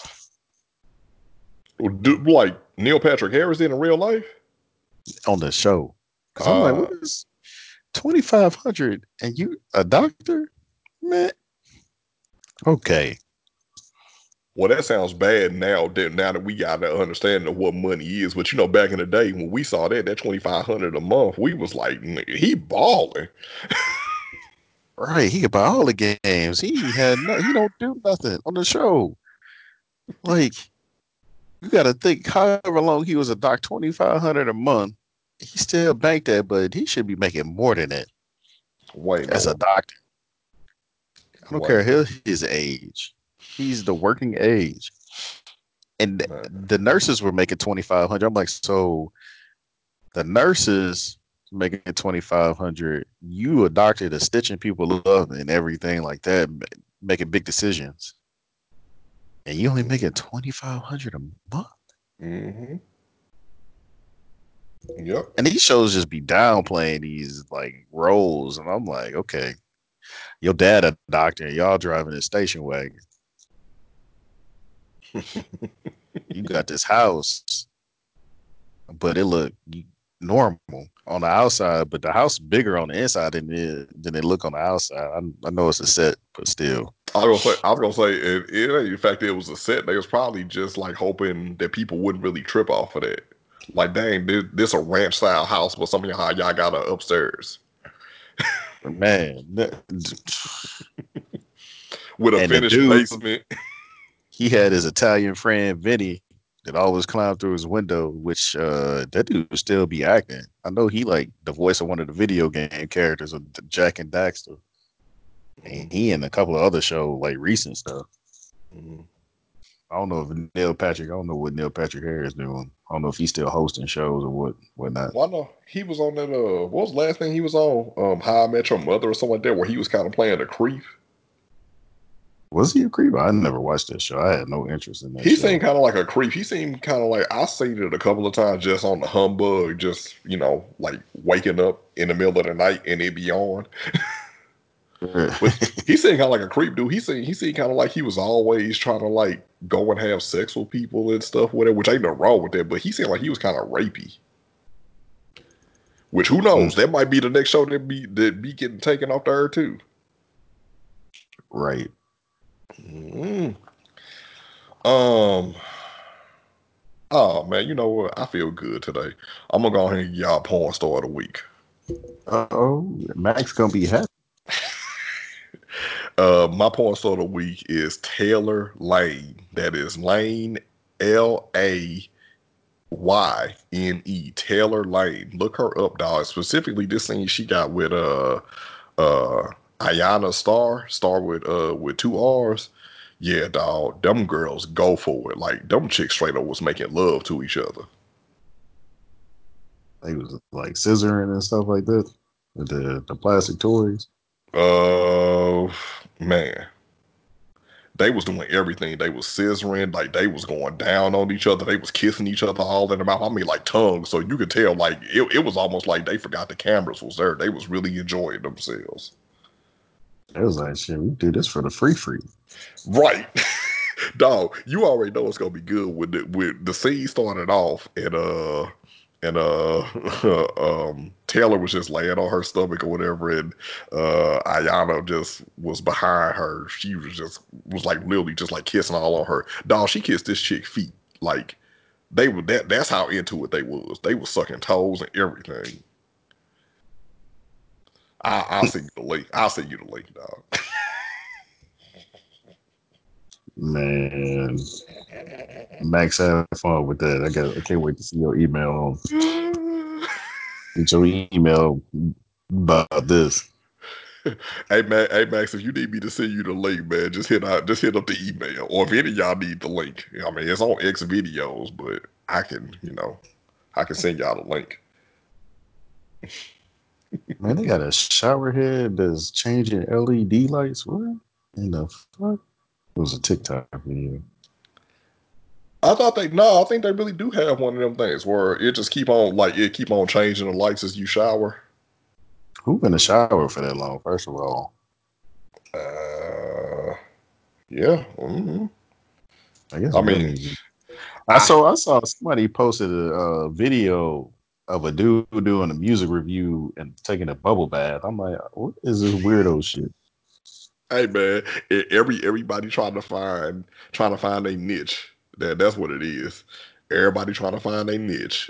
Do, like Neil Patrick Harris in real life? On the show. Because uh, I'm like, what is twenty-five hundred dollars and you a doctor? Man. Okay. Well, that sounds bad now that now that we got an understanding of what money is. But you know, back in the day when we saw that, that twenty-five hundred dollars a month, we was like, he balling. Right. He could buy all the games. He had no, he don't do nothing on the show. Like, you got to think, however long he was a doc, twenty-five hundred dollars a month, he still banked that, but he should be making more than that. Way as more. a doctor. I don't Way care his, his age. He's the working age. And Man. the nurses were making twenty-five hundred dollars. I'm like, so the nurses making twenty-five hundred dollars, you a doctor that's stitching people up and everything like that, making big decisions. And you only making twenty-five hundred dollars a month. Mm-hmm. Yep. And these shows just be downplaying these like roles. And I'm like, okay, your dad a doctor and y'all driving a station wagon. You got this house, but it look normal on the outside, but the house bigger on the inside than it than it look on the outside. I, I know it's a set, but still. I was gonna say, I was gonna say, if, if in fact it was a set, they was probably just like hoping that people wouldn't really trip off of that. Like, dang, this, this a ranch style house, but somehow y'all got a upstairs. Man, with a finished dude, basement. He had his Italian friend Vinny that always climbed through his window, which uh, that dude would still be acting. I know he like the voice of one of the video game characters of Jak and Daxter. And he in a couple of other shows, like recent stuff. Mm-hmm. I don't know if Neil Patrick, I don't know what Neil Patrick Harris is doing. I don't know if he's still hosting shows or what, whatnot. Well, I know he was on that, uh, what was the last thing he was on? Um, How I Met Your Mother or something like that, where he was kind of playing a creep. Was he a creep? I never watched that show. I had no interest in that he show. He seemed kind of like a creep. He seemed kind of like, I seen it a couple of times just on the humbug, just, you know, like waking up in the middle of the night and it be on. But he seemed kind of like a creep dude. He seemed he seemed kind of like he was always trying to like go and have sex with people and stuff, whatever. Which ain't nothing wrong with that. But he seemed like he was kind of rapey. Which who knows? Mm. That might be the next show that be that be getting taken off the air too. Right. Mm-hmm. Um. Oh man, you know what? I feel good today. I'm gonna go ahead and give y'all porn star of the week. Oh, Max gonna be happy. uh, my porn star of the week is Taylor Lane. That is Lane, L A Y N E. Taylor Lane. Look her up, dog. Specifically, this scene she got with uh uh Ayanna Star, Star with uh with two R's. Yeah, dog. Them girls go for it. Like them chicks straight up was making love to each other. They was like scissoring and stuff like that with the the plastic toys. Uh, man, they was doing everything. They was scissoring, like they was going down on each other. They was kissing each other all in the mouth. I mean, like tongues. So you could tell, like it, it was almost like they forgot the cameras was there. They was really enjoying themselves. It was like, shit, we do this for the free free. Right. Dog, you already know it's gonna be good with the with the scene started off and uh and uh um Taylor was just laying on her stomach or whatever, and uh Ayanna just was behind her. She was just was like literally just like kissing all on her. Dog, she kissed this chick feet. Like they were that that's how into it they was. They was sucking toes and everything. I I'll send you the link. I'll send you the link, dog. Man, Max, have fun with that. I got. I can't wait to see your email on. Get your email about this. Hey man, hey Max, if you need me to send you the link, man, just hit out, just hit up the email. Or if any of y'all need the link, I mean, it's on X videos, but I can, you know, I can send y'all the link. Man, they got a shower head that's changing L E D lights. What in the fuck? It was a TikTok video. I thought they no, I think they really do have one of them things where it just keep on like it keep on changing the lights as you shower. Who in the shower for that long? First of all, uh, yeah. Mm-hmm. I guess. I mean, I, I saw I saw somebody posted a, a video of a dude doing a music review and taking a bubble bath. I'm like, what is this weirdo shit? Hey man, every everybody trying to find trying to find a niche. That that's what it is. Everybody trying to find a niche.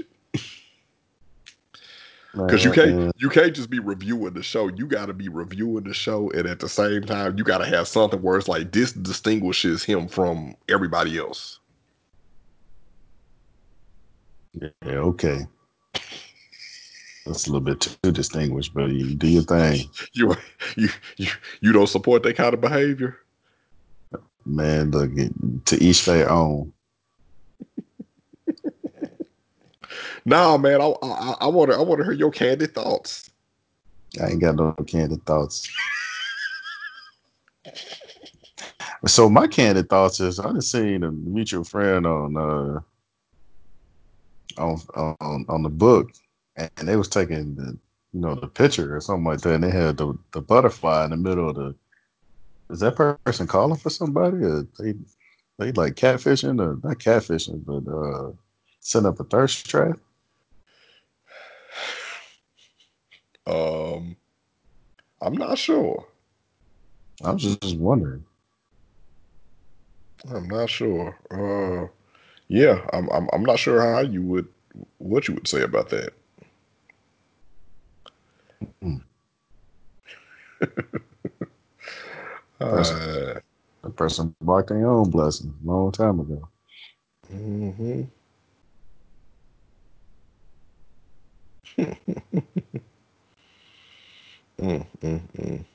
Because you can't you can't just be reviewing the show. You got to be reviewing the show, and at the same time, you got to have something where it's like this distinguishes him from everybody else. Yeah, okay. That's a little bit too distinguished, but you do your thing. You you you you don't support that kind of behavior, man. Look, to each their own. Nah, man. I I want to I want to hear your candid thoughts. I ain't got no candid thoughts. So my candid thoughts is I just seen a mutual friend on uh on on on the book, and they was taking the you know the picture or something like that, and they had the the butterfly in the middle of the. Is that person calling for somebody? Or they they like catfishing or not catfishing, but uh setting up a thirst trap? Um, I'm not sure. I'm just, just wondering. I'm not sure. Uh, yeah, I'm I'm I'm not sure how you would what you would say about that. Hmm. Person, uh, the person blocked their own blessing a long time ago. Mm-hmm. mm, mm, mm.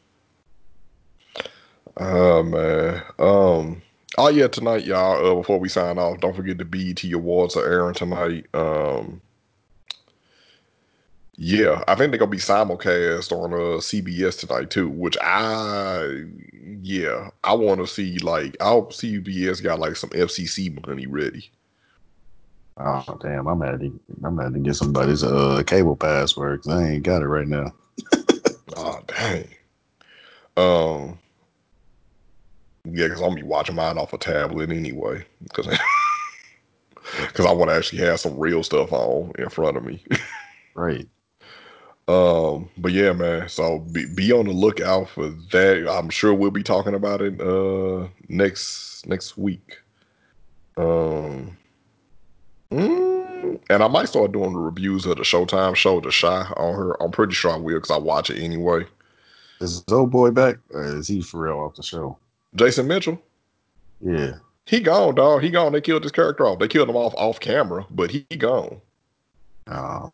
Oh man. Um. Oh yeah, tonight, y'all. Uh, before we sign off, don't forget the B E T Awards are airing tonight. Um. Yeah, I think they're gonna be simulcast on uh C B S tonight too. Which I, yeah, I want to see. Like, I hope C B S got like some F C C money ready. Oh damn! I'm at to I'm at to get somebody's uh cable password because I ain't got it right now. Oh dang. Um, yeah, because I'm gonna be watching mine off a tablet anyway, because because I want to actually have some real stuff on in front of me. Right. Um, but yeah, man. So be be on the lookout for that. I'm sure we'll be talking about it uh next next week. Um, mm, and I might start doing the reviews of the Showtime show, The Shy, on her. I'm pretty sure I will because I watch it anyway. Is old boy back, or is he for real off the show? Jason Mitchell, Yeah. he gone, dog. He gone. They killed his character off. They killed him off off camera, but he gone. Uh,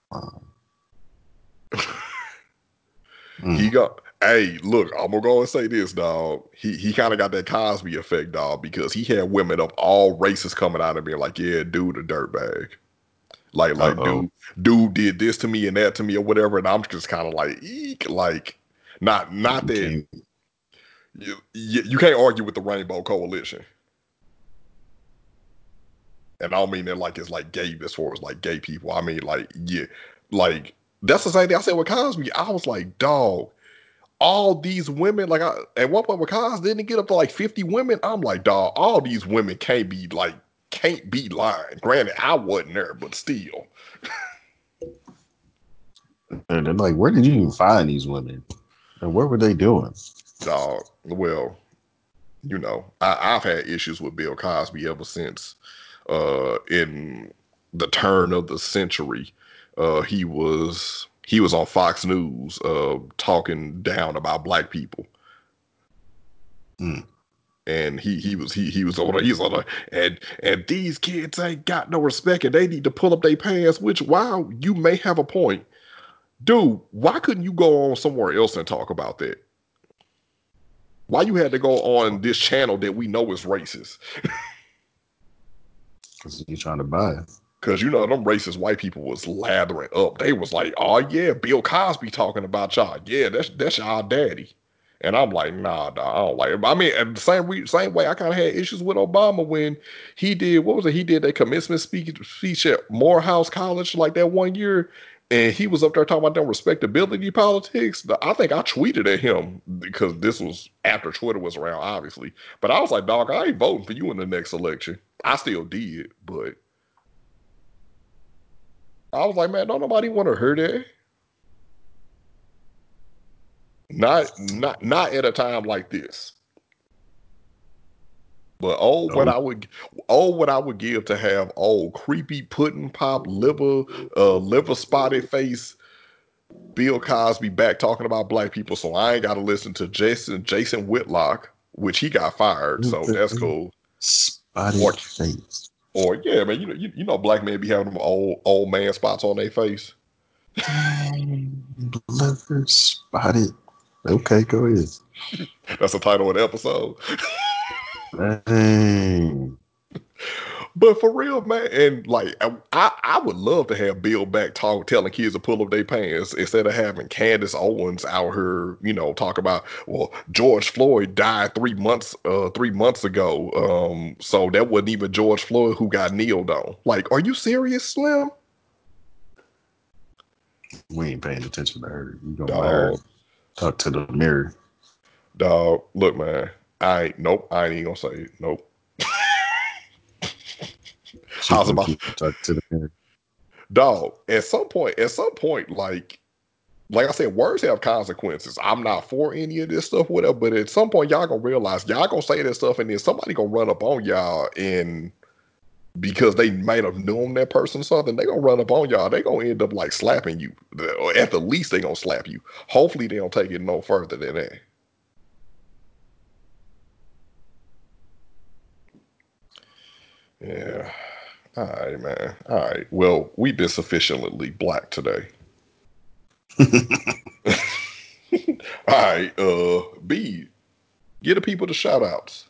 He mm. got. Hey, look, I'm gonna go and say this, dog. He he kind of got that Cosby effect, dog, because he had women of all races coming out and being like, "Yeah, dude, a dirtbag." Like, Uh like, oh. dude, dude did this to me and that to me or whatever, and I'm just kind of like, eek, like, not not You that can't. you, you you can't argue with the Rainbow Coalition, and I don't mean that like it's like gay as far as like gay people. I mean like yeah, like that's the same thing I said with Cosby. I was like, dog. All these women, like I, at one point with Cos didn't get up to like fifty women. I'm like, dog, all these women can't be like, can't be lying. Granted, I wasn't there, but still. And they're like, where did you even find these women? And what were they doing? Dog, well, you know, I, I've had issues with Bill Cosby ever since uh in the turn of the century. Uh he was he was on Fox News uh talking down about black people. Mm. And he he was he he was on he's on a, and and these kids ain't got no respect and they need to pull up their pants. Which, while you may have a point, dude, why couldn't you go on somewhere else and talk about that? Why you had to go on this channel that we know is racist? Because you're trying to buy it. Cause you know them racist white people was lathering up. They was like, "Oh yeah, Bill Cosby talking about y'all. Yeah, that's that's y'all daddy." And I'm like, "Nah, nah, I don't like it." I mean, and the same re- same way I kind of had issues with Obama when he did what was it? He did that commencement speech, speech at Morehouse College like that one year, and he was up there talking about them respectability politics. I think I tweeted at him because this was after Twitter was around, obviously. But I was like, "Dog, I ain't voting for you in the next election." I still did, but. I was like, man, don't nobody want to hear that. Not, not, not at a time like this. But oh, what No. I would, oh, what I would give to have old creepy pudding pop liver, uh, liver spotted face Bill Cosby back talking about black people, so I ain't got to listen to Jason Jason Whitlock, which he got fired, so that's cool. Spotted Or, face. or yeah, man, you know, you, you know, black men be having them old old man spots on their face. Dang, liver spotted. Okay, go ahead. That's the title of the episode. Dang. But for real, man, and like I, I would love to have Bill back talk, telling kids to pull up their pants instead of having Candace Owens out here, you know, talk about well, George Floyd died three months, uh, three months ago. Um, so that wasn't even George Floyd who got kneeled on. Like, are you serious, Slim? We ain't paying attention to her. You gonna let her Dog, talk to the mirror. dog. Look, man, I ain't. Nope, I ain't even gonna say it. Nope. She How's gonna about keep talking to the mirror. dog? At some point, at some point, like. Like I said, words have consequences. I'm not for any of this stuff, whatever. But at some point, y'all gonna realize y'all gonna say that stuff, and then somebody gonna run up on y'all, and because they might have known that person or something, they gonna run up on y'all. They gonna end up like slapping you, or at the least they gonna slap you. Hopefully, they don't take it no further than that. Yeah. All right, man. All right. Well, we've been sufficiently black today. All right. Uh, B, get the people the shout outs.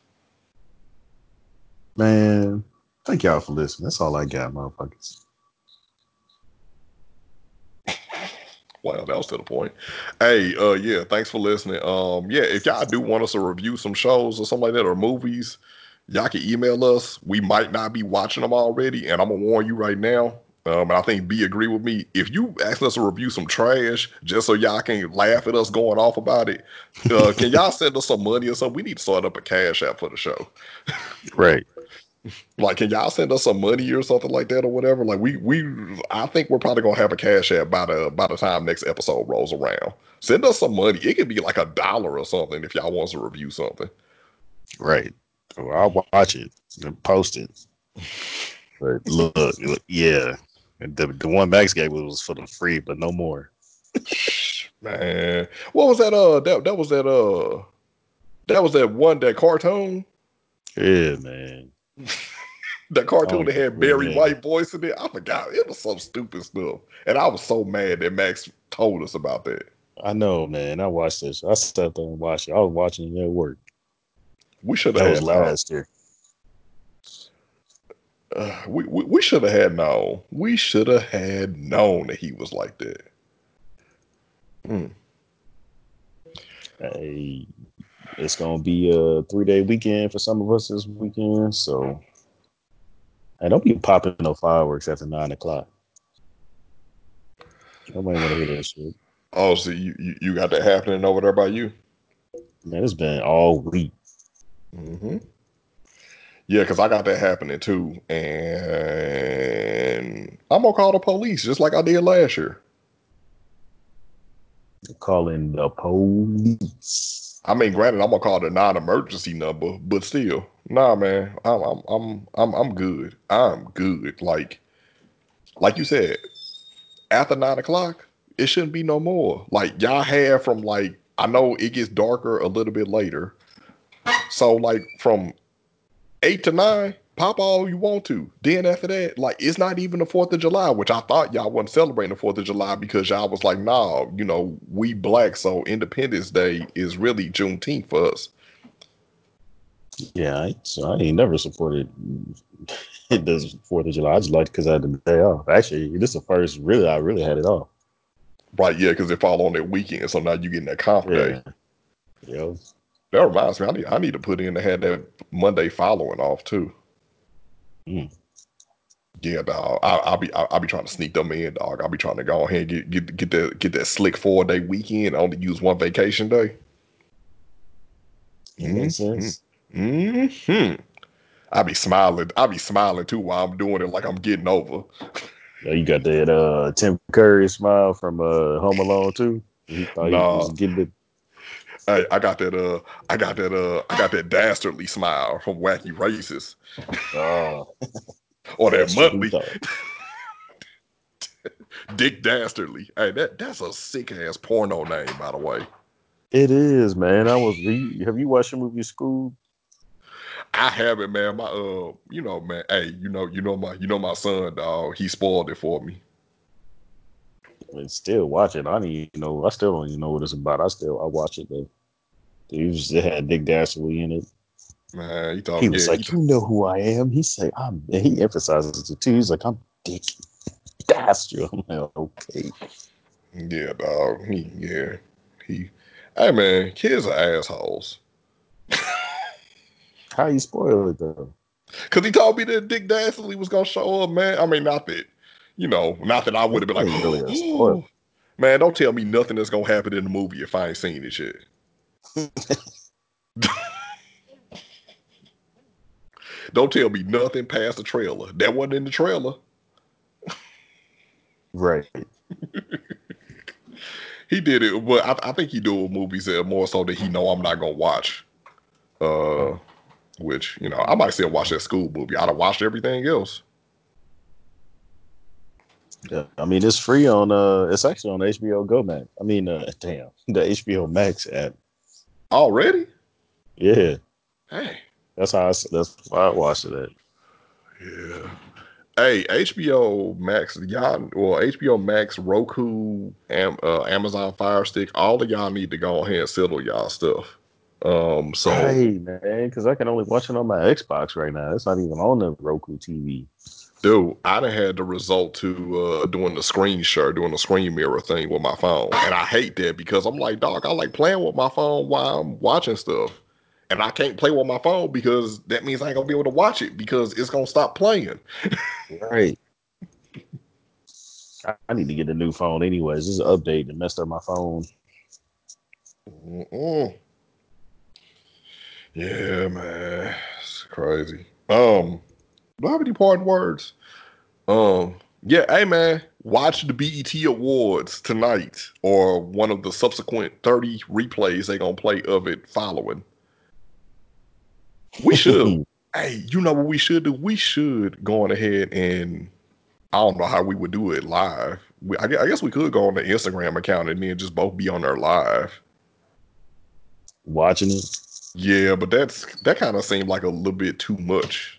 Man, thank y'all for listening. That's all I got, motherfuckers. Well, that was to the point. Hey, uh, yeah, thanks for listening. Um, yeah, if y'all do want us to review some shows or something like that or movies, y'all can email us. We might not be watching them already, and I'm gonna warn you right now. Um, and I think B agree with me. If you asking us to review some trash just so y'all can laugh at us going off about it, uh, can y'all send us some money or something? We need to start up a cash app for the show. Right. Like, can y'all send us some money or something like that or whatever? Like, we we I think we're probably gonna have a cash app by the by the time next episode rolls around. Send us some money. It could be like a dollar or something if y'all want us to review something. Right. Well, I'll watch it and post it. But look, look yeah. The, the one Max gave was for the free, but no more. Man, what was that? Uh, that that was that. Uh, that was that one that cartoon. Yeah, man. That cartoon that had Barry man. White voice in it. I forgot. It was some stupid stuff, and I was so mad that Max told us about that. I know, man. I watched this. I sat there and watched it. I was watching it at work. We should have That had was last year. Uh, we we, we should have had known. We should have had known that he was like that. Hmm. Hey, it's gonna be a three day weekend for some of us this weekend, so hey, don't be popping no fireworks after nine o'clock. Nobody want to hear that shit. Oh, so you, you you got that happening over there by you? Man, it's been all week. Mm-hmm. Yeah, because I got that happening too, and I'm gonna call the police just like I did last year. Calling the police. I mean, granted, I'm gonna call the non-emergency number, but still, nah, man, I'm I'm I'm I'm, I'm good. I'm good. Like like you said, after nine o'clock, it shouldn't be no more. Like y'all have from like I know it gets darker a little bit later, so like from eight to nine, pop all you want to. Then after that, like it's not even the Fourth of July, which I thought y'all wasn't celebrating the Fourth of July because y'all was like, nah, you know, we black, so Independence Day is really Juneteenth for us. Yeah, I, so I ain't never supported it does Fourth of July. I just liked it because I had the day off. Actually, this is the first really I really had it off. Right, yeah, because it fall on that weekend, so now you getting that comp day. Yeah. Yo. That reminds me, I need I need to put in to have that Monday following off too. Mm. Yeah, dog. I, I'll be I'll, I'll be trying to sneak them in, dog. I'll be trying to go ahead and get get get that get that slick four day weekend. I only use one vacation day. That makes Mm-hmm. sense. Mm-hmm. I be smiling. I be smiling too while I'm doing it, like I'm getting over. Yeah, you got that uh Tim Curry smile from uh Home Alone too. He thought he Nah, was getting it. I, I got that. Uh, I got that. Uh, I got that dastardly smile from Wacky Races, Oh, or that that's true. He monthly thought Dick Dastardly. Hey, that that's a sick ass porno name, by the way. it is, man. I was. Have you watched the movie School? I haven't, man. My uh, you know, man. Hey, you know, you know my, you know my son, dog. He spoiled it for me. And still watching. I don't even know. I still don't even know what it's about. I still I watch it though. He was it had Dick Dastardly in it. Man, he He talk, was yeah, he like, talk, "You know who I am." He said, "I'm." And he emphasizes it too. He's like, "I'm Dick Dastardly." I'm like, okay. yeah, dog. He, yeah, he. Hey, man, kids are assholes. How you spoil it though? Cause he told me that Dick Dastardly was gonna show up, man. I mean, not that, you know, not that I would have been It like, ain't really a spoiler. oh, man, don't tell me nothing that's gonna happen in the movie if I ain't seen it yet. Don't tell me nothing past the trailer. That wasn't in the trailer. Right. He did it, but I, I think he do movies that are more so that he know I'm not gonna watch. Uh, which you know, I might still watch that school movie. I'd have watched everything else. Yeah. I mean, it's free on. Uh, it's actually on H B O Go Max. I mean, uh, damn, the H B O Max app. Already? Yeah, Hey, that's how. I, that's why I watched it at. yeah. Hey, H B O Max, y'all, well, H B O Max, Roku, Am, uh, Amazon Fire Stick, all of y'all need to go ahead and settle y'all stuff. Um, so, Right, man, because I can only watch it on my Xbox right now. It's not even on the Roku T V. dude, I done had to result to uh, doing the screen share, doing the screen mirror thing with my phone, and I hate that because I'm like, dog, I like playing with my phone while I'm watching stuff, and I can't play with my phone because that means I ain't gonna be able to watch it because it's gonna stop playing. Right. I, I need to get a new phone anyways. This is an update that messed up my phone. Mm-mm. Yeah, man, it's crazy. Um, do I have any parting words? Um, yeah, hey man, watch the B E T Awards tonight or one of the subsequent thirty replays they gonna play of it following. We should, hey, you know what we should do? We should go on ahead and I don't know how we would do it live. We, I, guess, I guess we could go on the Instagram account and then just both be on there live. Watching it. Yeah, but that's that kind of seemed like a little bit too much.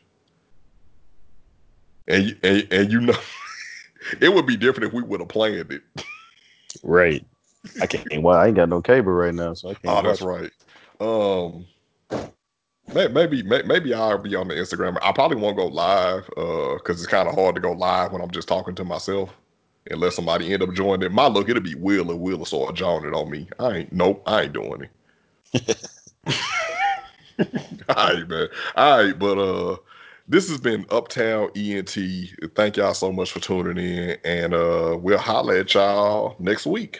And and, and you know, it would be different if we would have planned it. Right. I can't. Well, I ain't got no cable right now, so I can't Oh, that's watch it. right. Um, maybe maybe I'll be on the Instagram. I probably won't go live uh because it's kind of hard to go live when I'm just talking to myself. Unless somebody end up joining it. My look, it'll be Will and Will sort of joining it on me. I ain't nope, I ain't doing it. All right, man. All right, but uh this has been Uptown E N T. Thank y'all so much for tuning in. And uh we'll holler at y'all next week.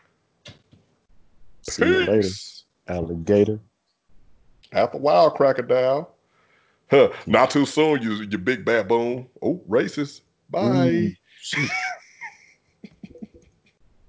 See you later, Peace. alligator. At the wild crocodile. Huh. Not too soon, you you big baboon. Oh, racist. Ooh, Bye. shoot.